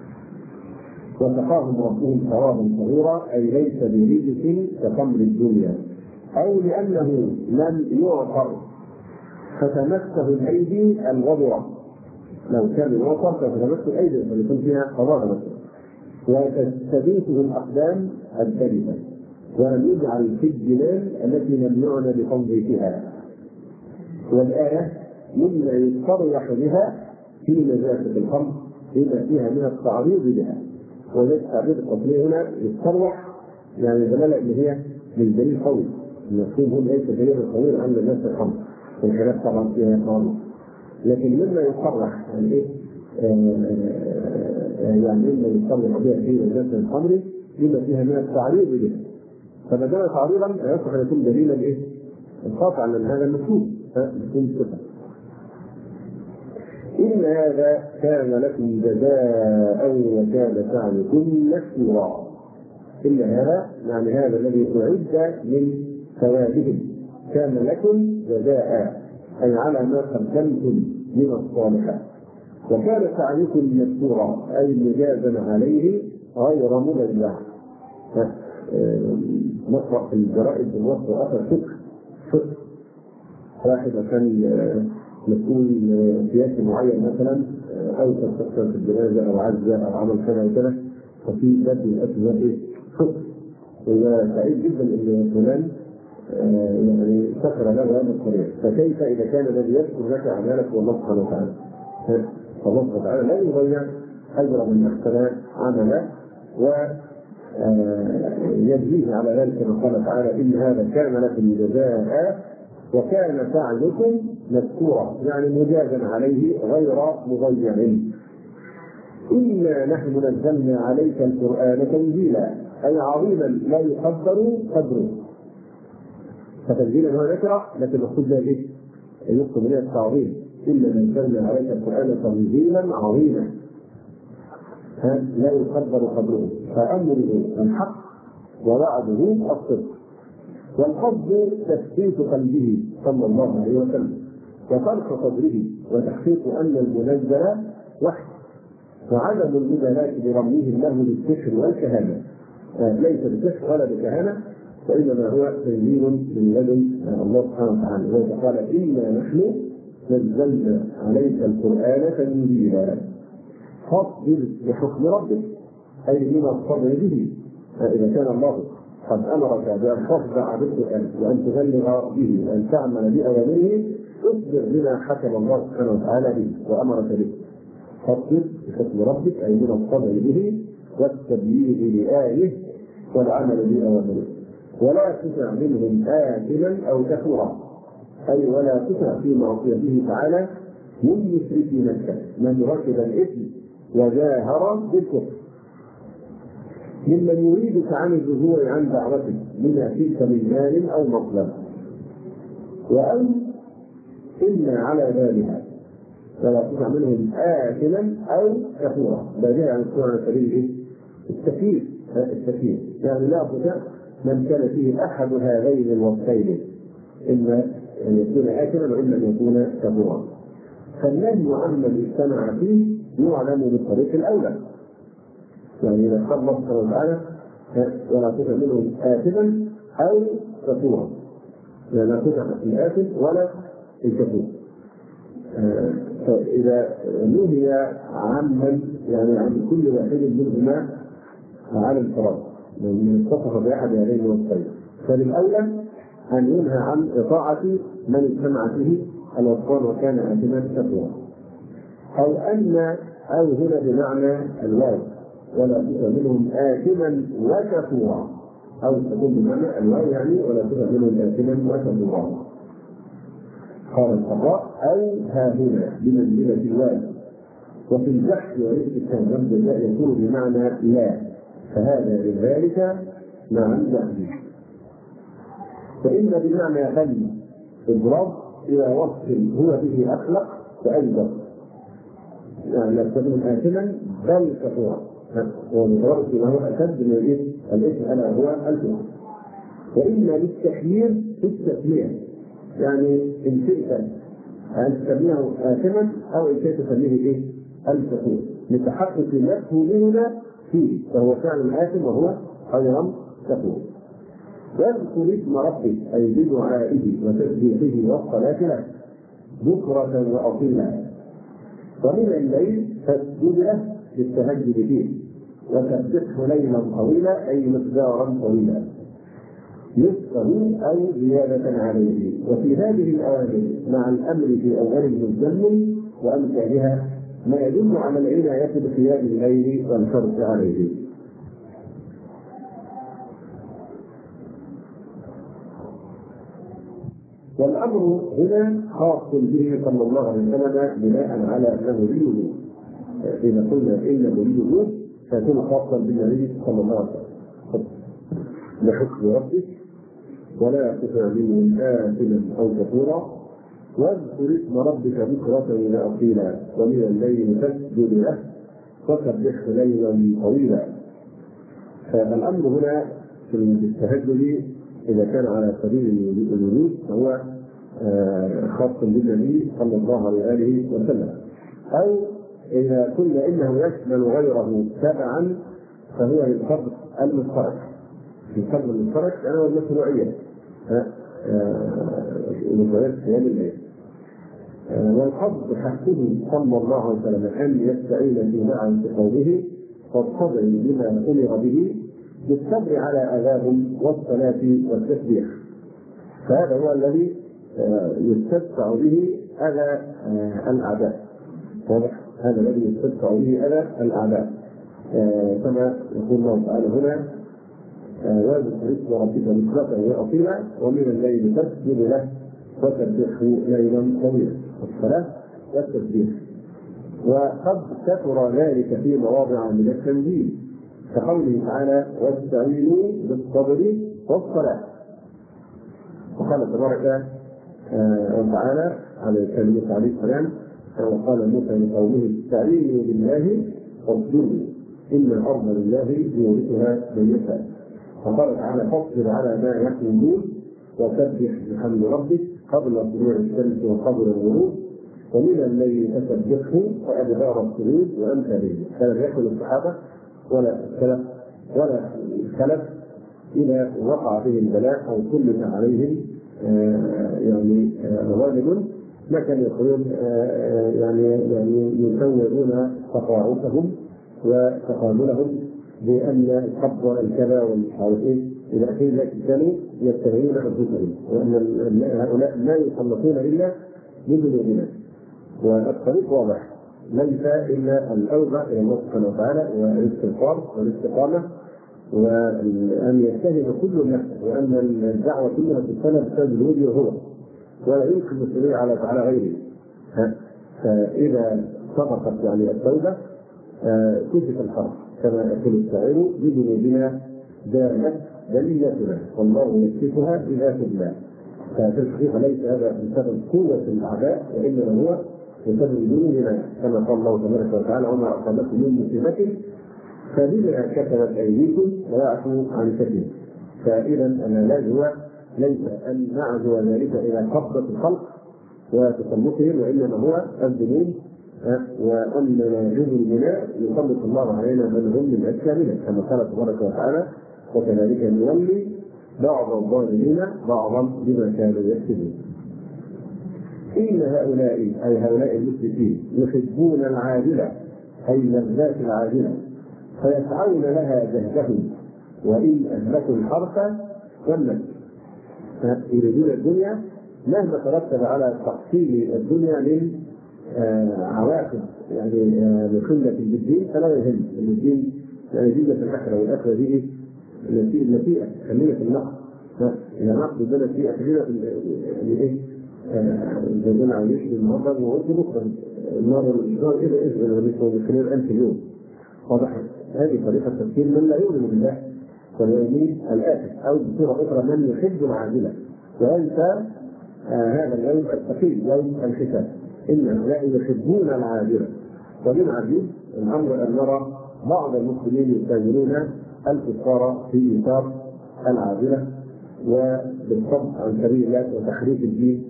وسقاهم ربهم شرابا طهورا أي ليس برجس كخمر الدنيا، أو لأنه لم يعطر فتمسه الأيدي الغبرة، لو كان يعطر فتمسه الأيدي فيكون فيها قضاء وتستبيته الأقدام الدليلة، ولم يجعل في الجلال التي لم يعنى بتنظيفها. والآية مما يصرح بها في نجاسة الخمر بما فيها من التعريض بها، ولذلك تعريض التصريح هنا يتصرح يعني دلالة ان هي من دليل قوي، المفهوم هو ليس دليل قوي عن نجاسة الخمر، والخلاف طبعا فيها قانون، لكن مما يصرح يعني ايه يعني مما يصرح بها في نجاسة الخمر بما فيها من التعريض بها، فما دام تعريضا يصح ان يكون دليلا ايه القاطع عن هذا المفهوم مفهوم صفة. إن هذا كان لكم جزاء وكان سعيكم مشكورا. إن هذا يعني هذا الذي أعد من ثوابهم كان لكم جزاء أي على ما قدمتم من الصالحات، وكان سعيكم مشكورا أي مجازا عليه غير مبدع. نقرأ في الجرائد بالوصف آخر فقه فقه واحد كان مسؤول سياسي معين مثلا او تستخدم في الجنازه او عزه او عمل كذا وكذا، ففي باب من الاسباب ايه؟ فقه. واذا سعيد جدا ان فلان يعني سخر له هذا الطريق، فكيف اذا كان الذي يذكر لك اعمالك والله سبحانه وتعالى؟ فالله سبحانه وتعالى لا يضيع اجر من احسن عملا ويجزيه على ذلك كما قال تعالى: ان هذا كان لكم جزاء وكان سعيكم مذكورا يعني مجازا عليه غير مضيع. إنا نحن نزلنا عليك القرآن تنزيلا أي عظيما لا يقدر قدره، فتنزيلا هو نكرة لكن المقصود به ايه؟ يقصد به التعظيم. إنا نزلنا عليك القرآن تنزيلا عظيما لا يقدر قدره، فأمره الحق ووعده الصدق، والقصد تثبيت قلبه صلى الله عليه وسلم وطرق صدره وتحقيق ان المنزل وحي، وعدم المبالاه برميه له بالسحر والكهانه، ليس بسحر ولا بكهانه وانما هو تنزيل من لدن الله سبحانه وتعالى. وإذا قال: انا نحن نزلنا عليك القران تنزيلا فاصبر لحكم ربك اي من الصبر به، فاذا كان الله قد امرك بان تخضع بالقران وان تبلغ به وان تعمل باوامره اصبر بما حكم الله سبحانه وتعالى به وامرك به. فاصبر بحكم ربك اي من الصبر به والتبليغ لايه والعمل باوامره، ولا تطع منهم آثما او كفورا اي ولا تطع في معصيته تعالى من مشركي مكه من ركب الاثم وجاهر بالكفر، ممن يريدك عن الرجوع عن دعوتك بما فيك من مال او مطلب، وأن إنا على ذلك فلا تطع منهم آثما أو كفورا. بادئ عن السورة على سبيل التكليف التكليف يعني لا تطع من كان فيه أحد هذين الوصفين، إما أن يكون آثما وإما أن يكون كفورا. فالنهي عمن اجتمع فيه يعلم بالطريق الأولى، يعني إذا قال الله سبحانه وتعالى: ولا تطع منهم آثما أو كفورا، لا تطع الآثم ولا الكفور. فإذا نهي عمن يعني عن كل واحد منهما على الفراد من اتصف بأحد هذين الوصفين، فللأولى أن ينهى عن إطاعة من اجتمع فيه الوصفان وكان آثما كفورا، أو أن أو هنا بمعنى الواو ولا تطع منهم آثما وكفورا، أو تكون بمعنى الواو يعني ولا تطع منهم آثما وكفورا. قال القراء: أو ها هنا بمنزلة الواو، وفي البحث والاستفهام والجزاء يكون بمعنى لا، فهذا لذلك مع النهي. فإن بمعنى بل إضراب إلى وصف هو به أخلق فأيضا يعني يكون آثما بل كفورا، ومتوقف ما هو أشد من الإثم ألا هو الكفر. وإما للتخيير في التسمية، يعني إن شئت أن تسميه آثما أو إن شئت تسميه إيه؟ الكفور، لتحقق مفهومهما فيه، فهو فعل آثم وهو أيضا كفور. واذكر اسم ربك أي بدعائه وتسبيحه والصلاة له بكرة وأصيلا، ومن الليل فاسجد له للتهجد فيه وسبحه ليلا طويلا أي مقدارا طويلا نصفه أو زيادة عليه. وفي هذه الأوامر مع الأمر في أول المزمل وأمثالها ما يدل على العناية بقيام الليل والحرص عليه. والأمر هنا خاص به صلى الله عليه وسلم بناء على أنه وليه. إذا قلنا إن وليه فيكون خاصا بالنبي صلى الله عليه وسلم لحكم ربك ولا تطع منه آثما أو كفورا واذكر اسم ربك بكرة وأصيلا ومن الليل فاسجد له وسبحه ليلا طويلا. فالأمر هنا في التهجد إذا كان على سبيل الوجود فهو خاص بالنبي صلى الله عليه وآله وسلم، أو إذا قلنا إنه يشمل غيره تبعا فهو الفرد المشترك. الفرد المشترك أنا المشروعية مشروعية قيام الليل. والقصد حقه صلى الله عليه وسلم أن يستعين في معا بقوله والصبر بما أمر به بالصبر على أذاهم والصلاة والتسبيح، فهذا هو الذي يستدفع به أذى الأعداء. واضح؟ هذا الذي يستدفع به أذى الأعداء كما يقول الله تعالى هنا واذكر اسم ربك بكرة وأصيلا ومن الليل فاسجد له وسبحه ليلا طويلا، الصلاة والتسبيح. وقد كثر ذلك في مواضع من التنزيل كقوله تعالى واستعينوا بالصبر والصلاة، وقال تبارك وتعالى على كلمة عليه السلام وقال موسى لقومه استعينوا بالله واصبروا إن الأرض لله يورثها من يشاء. وقال تعالى فاصبر على ما يقولون وسبح بحمد ربك قبل طلوع الشمس وقبل الغروب ومن الليل فسبحه وأدبار السجود وأمثاله. كان يأكل الصحابة ولا السلف ولا الخلف إذا وقع به البلاء أو كلف عليهم آه يعني آه واجب ما كانوا يقولون آه يعني يعني يسوّرون تقاعسهم وتقابلهم بأن الحظ الكذا والحوائج إلى آخره، لكن كانوا يتبعون أنفسهم وأن هؤلاء لا يخلصون إلا بذنوبنا. والطريق واضح ليس إلا الأوبة إلى الله سبحانه وتعالى والاستغفار والاستقامة وأن يجتهد كل نفسه وأن الدعوة كلها تستند بسبب الوجه وهو ولا يمكن المسؤولية على تعالى غيره. فإذا سبقت يعني التوبة كشف الحرب كما يقول الشاعر بذنوبنا دامت بليتنا والله يكشفها إذا تبنا. ففي الحقيقة ليس هذا بسبب قوة الأعداء وإنما هو بسبب ذنوبنا كما قال الله تبارك وتعالى وما أصابتكم من مصيبة فبما كسبت أيديكم ويعفو عن كثير. فإذا العلاج هو ليس أن نعزو ذلك إلى قبضة الخلق وتسلطهم وإنما هو الذنوب وأننا جبلنا يسلط الله علينا من هم من أشكالنا كما قال تبارك وتعالى وكذلك نولي بعض الظالمين بعضا بما كانوا يكسبون. إن هؤلاء أي هؤلاء المشركين يحبون العاجلة أي اللذات العاجلة فيسعون لها جهدهم وإن أهلكوا الحرث والنسل يريدون الدنيا مهما ترتب على تحصيل الدنيا من آه عواقب يعني لقلة آه بالدين فلا يهم الدين يعني زينة الآخرة والآخرة دي النسيئة خلينا في النقد إذا نقد ده نسيئة خلينا يعني إيه زينا عن يشبه النهارده وقلت بكرة النار النار إذا إذا بخلال ألف يوم واضح هذه طريقة تفكير من لا يؤمن بالله واليوم الآخر، أو بصورة أخرى من يحب العاجلة وينسى آه هذا اليوم الثقيل، يوم الحساب. إن هؤلاء يحبون العاجلة. ومن عجيب الأمر أن نرى بعض المسلمين يستاجرون الكفار في إطار العاجلة وبالصد عن سبيل الله وتحريف الدين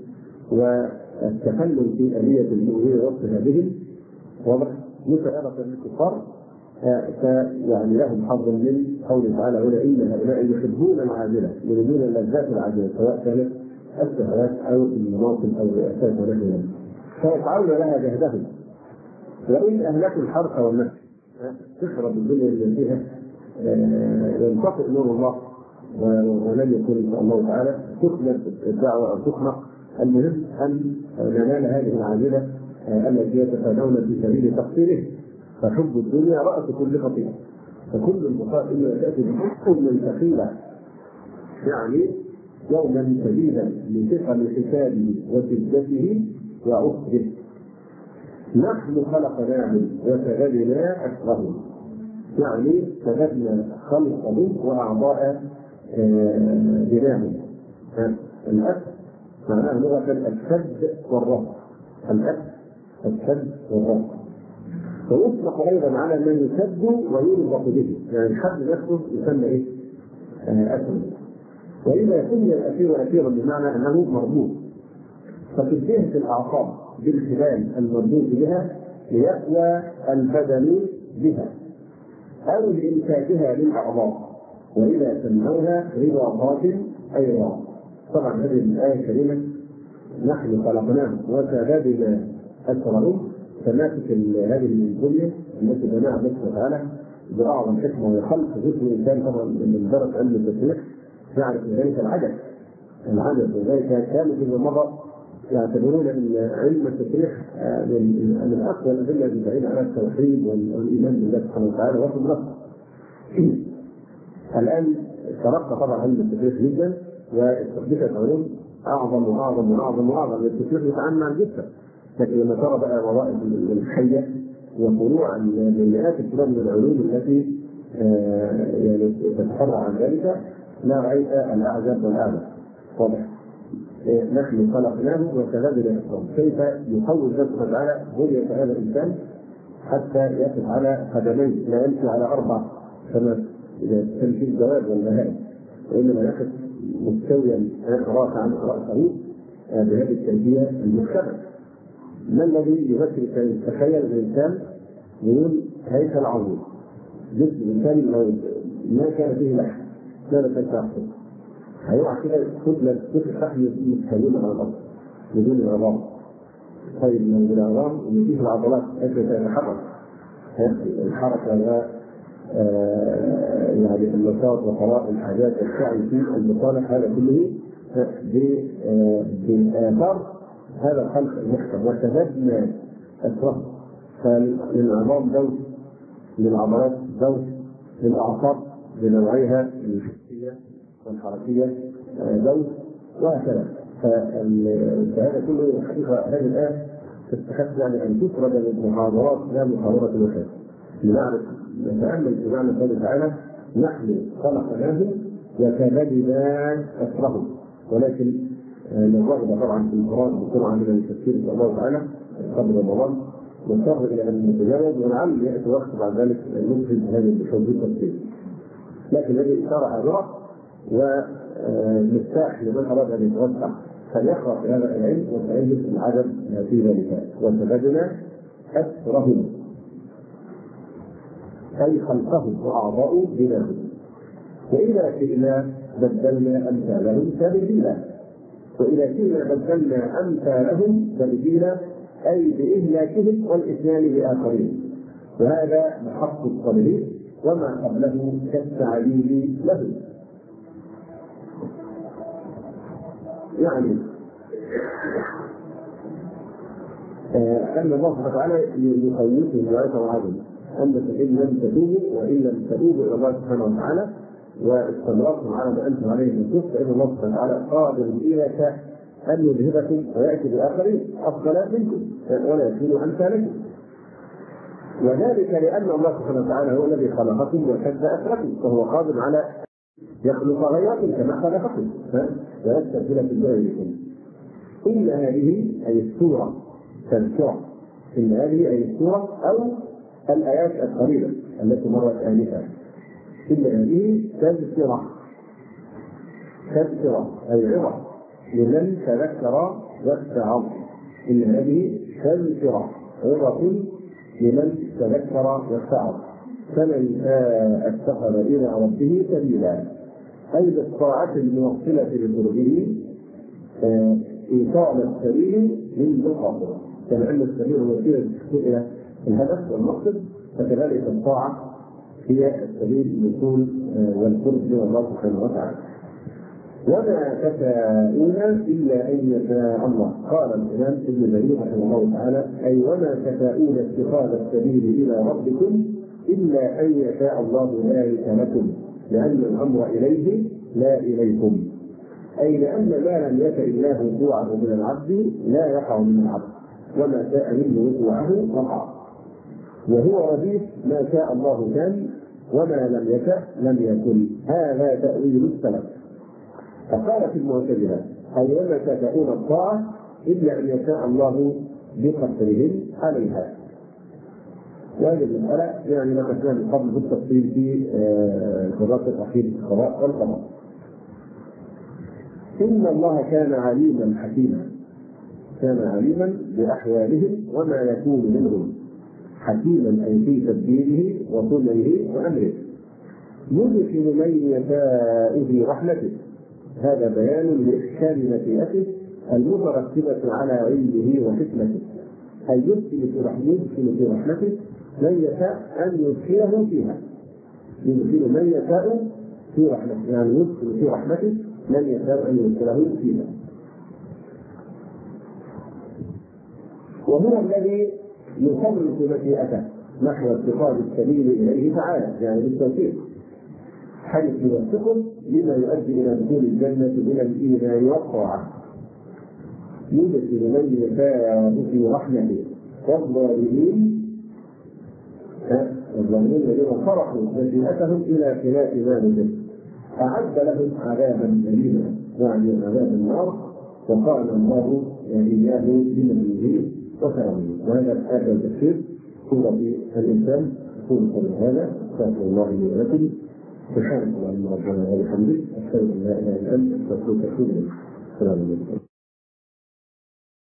والتفنن في آلية الألوهية ووصفها بهم، ومسألة الكفار يعني لهم حظ من قوله تعالى هنا إن هؤلاء يحبون العاجلة، يريدون اللذات العاجلة سواء كانت الشهوات أو المناصب أو الرئاسات ونحو ذلك، فيسعون لها جهدهم. وإن أهلكوا الحرث والنسل تخرب الدنيا اللي فيها ينطفئ نور الله ولن يكون إن شاء الله تعالى تخلد الدعوة أو تخنق. المهم أن ننال هذه العاجلة التي يتفانون في سبيل تقصيره، فحب الدنيا رأس كل خطيئة. فكل المصائب إلا تأتي بحكم ثقيلة، يعني يوما شديدا لثقل حسابه وشدته وعسره. نحن خلقناهم وكذبنا أسرهم، يعني كذبنا خلقهم وأعضاء بناهم. الأسر معناه لغة الشد والرفع، الأسر الشد والرفع. فيطلق أيضا على من يشد ويربط به، يعني الحد نفسه يسمى إيه؟ أسر. وإذا سمي الأسير أسيرا بمعنى أنه مربوط، فتشبهت الأعصاب بالخلال المربوط بها ليقوى البدن بها أو لإمساكها للأعضاء، وإذا سموها رباطات أيضا. طبعا هذه الآية الكريمة نحن خلقناهم وكذبنا أسرهم، تماسك هذه الجملة التي بناها الله سبحانه وتعالى بأعظم حكمة وخلق جسم الإنسان طبعا من درجة علم التشريح يعرف ذلك العجب العجب وذلك كانوا في المضى يعتبرون ان علم التشريح من اقوى الادله الدليل على التوحيد والايمان بالله سبحانه وتعالى وفي النص. الان ترقى طبعا علم التشريح جدا واستحدثت علوم اعظم واعظم واعظم واعظم. التشريح يتعامل جدا، لكن لما ترى بقى وظائف الحيه وفروع من مئات الكتب من العلوم التي يعني تتفرع عن ذلك لا رايت الاعجب والاعلى. واضح؟ نحن خلقناه وكذبنا أسرهم. كيف يحول الله سبحانه وتعالى بنية هذا الإنسان حتى يقف على قدميه، لا يمشي على أربع كما تمشي الدواب والبهائم، وإنما يقف مستويا رافعا رأسه بهذه التربية المختلفة. ما الذي يمثل؟ تخيل الإنسان يقول هيكل عظيم، جسم الإنسان ما كان فيه لحم ماذا كان يحصل؟ هيقع كده كتلة كتلة لحم متهيئة على الأرض بدون العظام. طيب من العظام ويجيب العضلات كيف تتحرك؟ الحركة و يعني النشاط وقراءة الحاجات السعي في المصالح هذا كله بآثار هذا الخلق المحكم. وكذبنا أسرهم، فللعظام زوج، للعضلات زوج، للأعصاب بنوعيها الحسية والحركية زوج، وهكذا. فهذا كله حقيقة هذه الآية تستحق يعني أن تفرد للمحاضرات لا محاضرة الوفاة، لنعرف نتأمل في معنى قوله تعالى نحن خلقناهم وكذبنا أسرهم. ولكن نرغب طبعا في القرآن بسرعة من التفسير إن شاء الله تعالى قبل رمضان، ونضطر إلى أن نتجاوز ولعل يأتي وقت بعد ذلك ننفذ هذه البحوث التفسير. لكن هذه إشارة حاضرة ومفتاح لمن أراد أن يتوسع فليقرأ في هذا العلم وسيجد العدد في ذلك. وكذبنا أسرهم أي خلقهم وأعضاء بناهم، وإذا شئنا بدلنا أمثالهم تبديلا، وإذا شئنا بدلنا أمثالهم تبديلا أي بإهلاكهم والإتيان بآخرين، وهذا محط الصبر وما قبله كالتعليل له. يعني أن الله سبحانه وتعالى يخوفهم ويتوعدهم أنكم إن لم تتوبوا وإن لم تتوبوا إلى الله سبحانه وتعالى واستمررتم على ما أنتم عليه من الكفر فإن الله سبحانه وتعالى قادر إليك أن يذهبكم ويأتي بآخرين أفضل منكم ولا يكونوا أمثالكم. وذلك لأن الله سبحانه وتعالى هو الذي خلقكم وشد أسركم، فهو قادر على يخلق غيركم كما خلقكم ويستبدل في غيركم. إن هذه أي السورة تذكرة، إن هذه أي السورة أو الآيات القريبة التي مرت آنفا، إن هذه تذكرة تذكرة أي عظة لمن تذكر واستعظ. إن هذه تذكرة عظة لمن تذكر واستعظ، فمن اتخذ إلى ربه سبيلا، أي بالطاعة الموصلة لقربه إيصال السبيل للمقاصد، كما أن السبيل وسيلة إلى الهدف والمقصد، فكذلك الطاعة هي السبيل للوصول والقرب من الله سبحانه وتعالى. وما تشاءون إلا أن يشاء الله. قال الإمام ابن جرير رحمه الله تعالى: أي وما تشاءون اتخاذ السبيل إلى ربكم إلا أن يشاء الله ذلك لكم، لأن الأمر إليه لا إليكم، أي لأن ما لم يشاء الله وقوعه من العبد لا يقع من العبد، وما شاء منه وقوعه وقع، وهو رديف ما شاء الله كان وما لم يشاء لم يكن. هذا تأويل السلف. فقالت المعتزلة: أي وما تشاءون الطاعة إلا أن يشاء الله بقدرهم عليها. وهذه المسألة يعني لما كان قبل بالتفصيل في دراسة الأخير في القضاء والقضاء. إن الله كان عليما حكيما، كان عليما بأحوالهم وما يكون منهم، حكيما أي في تدبيره وصنعه وأمره، يدخل من يشاء في رحمته. هذا بيان لإحكام مشيئته المترتبة على علمه وحكمته، أي يدخل في رحمته في رحمته من يشاء أن يدخله فيها، يدخل من يشاء في رحمته، يعني يدخل في رحمته من يشاء أن يدخله فيها. وهو الذي يصرف مشيئته نحو اتخاذ السبيل إليه تعالى، يعني بالتوفيق، حيث يوفقه لما يؤدي إلى دخول الجنة من الإيمان والطاعة. يدخل من يشاء في رحمته. والظالمين الظالمين الذين صرفوا مشيئتهم إلى خلاف ذلك أعد لهم عذابا أليما، يعني عذاب النار، وقال الله إياه بنبيه وكرمه. وهذا الآية التفسير سورة الإنسان. أقول قولي هذا، أستغفر الله لي ولكم، سبحانك اللهم ربنا وبحمدك، أشهد أن لا إله إلا أنت، أستغفرك وأتوب إليك. السلام عليكم.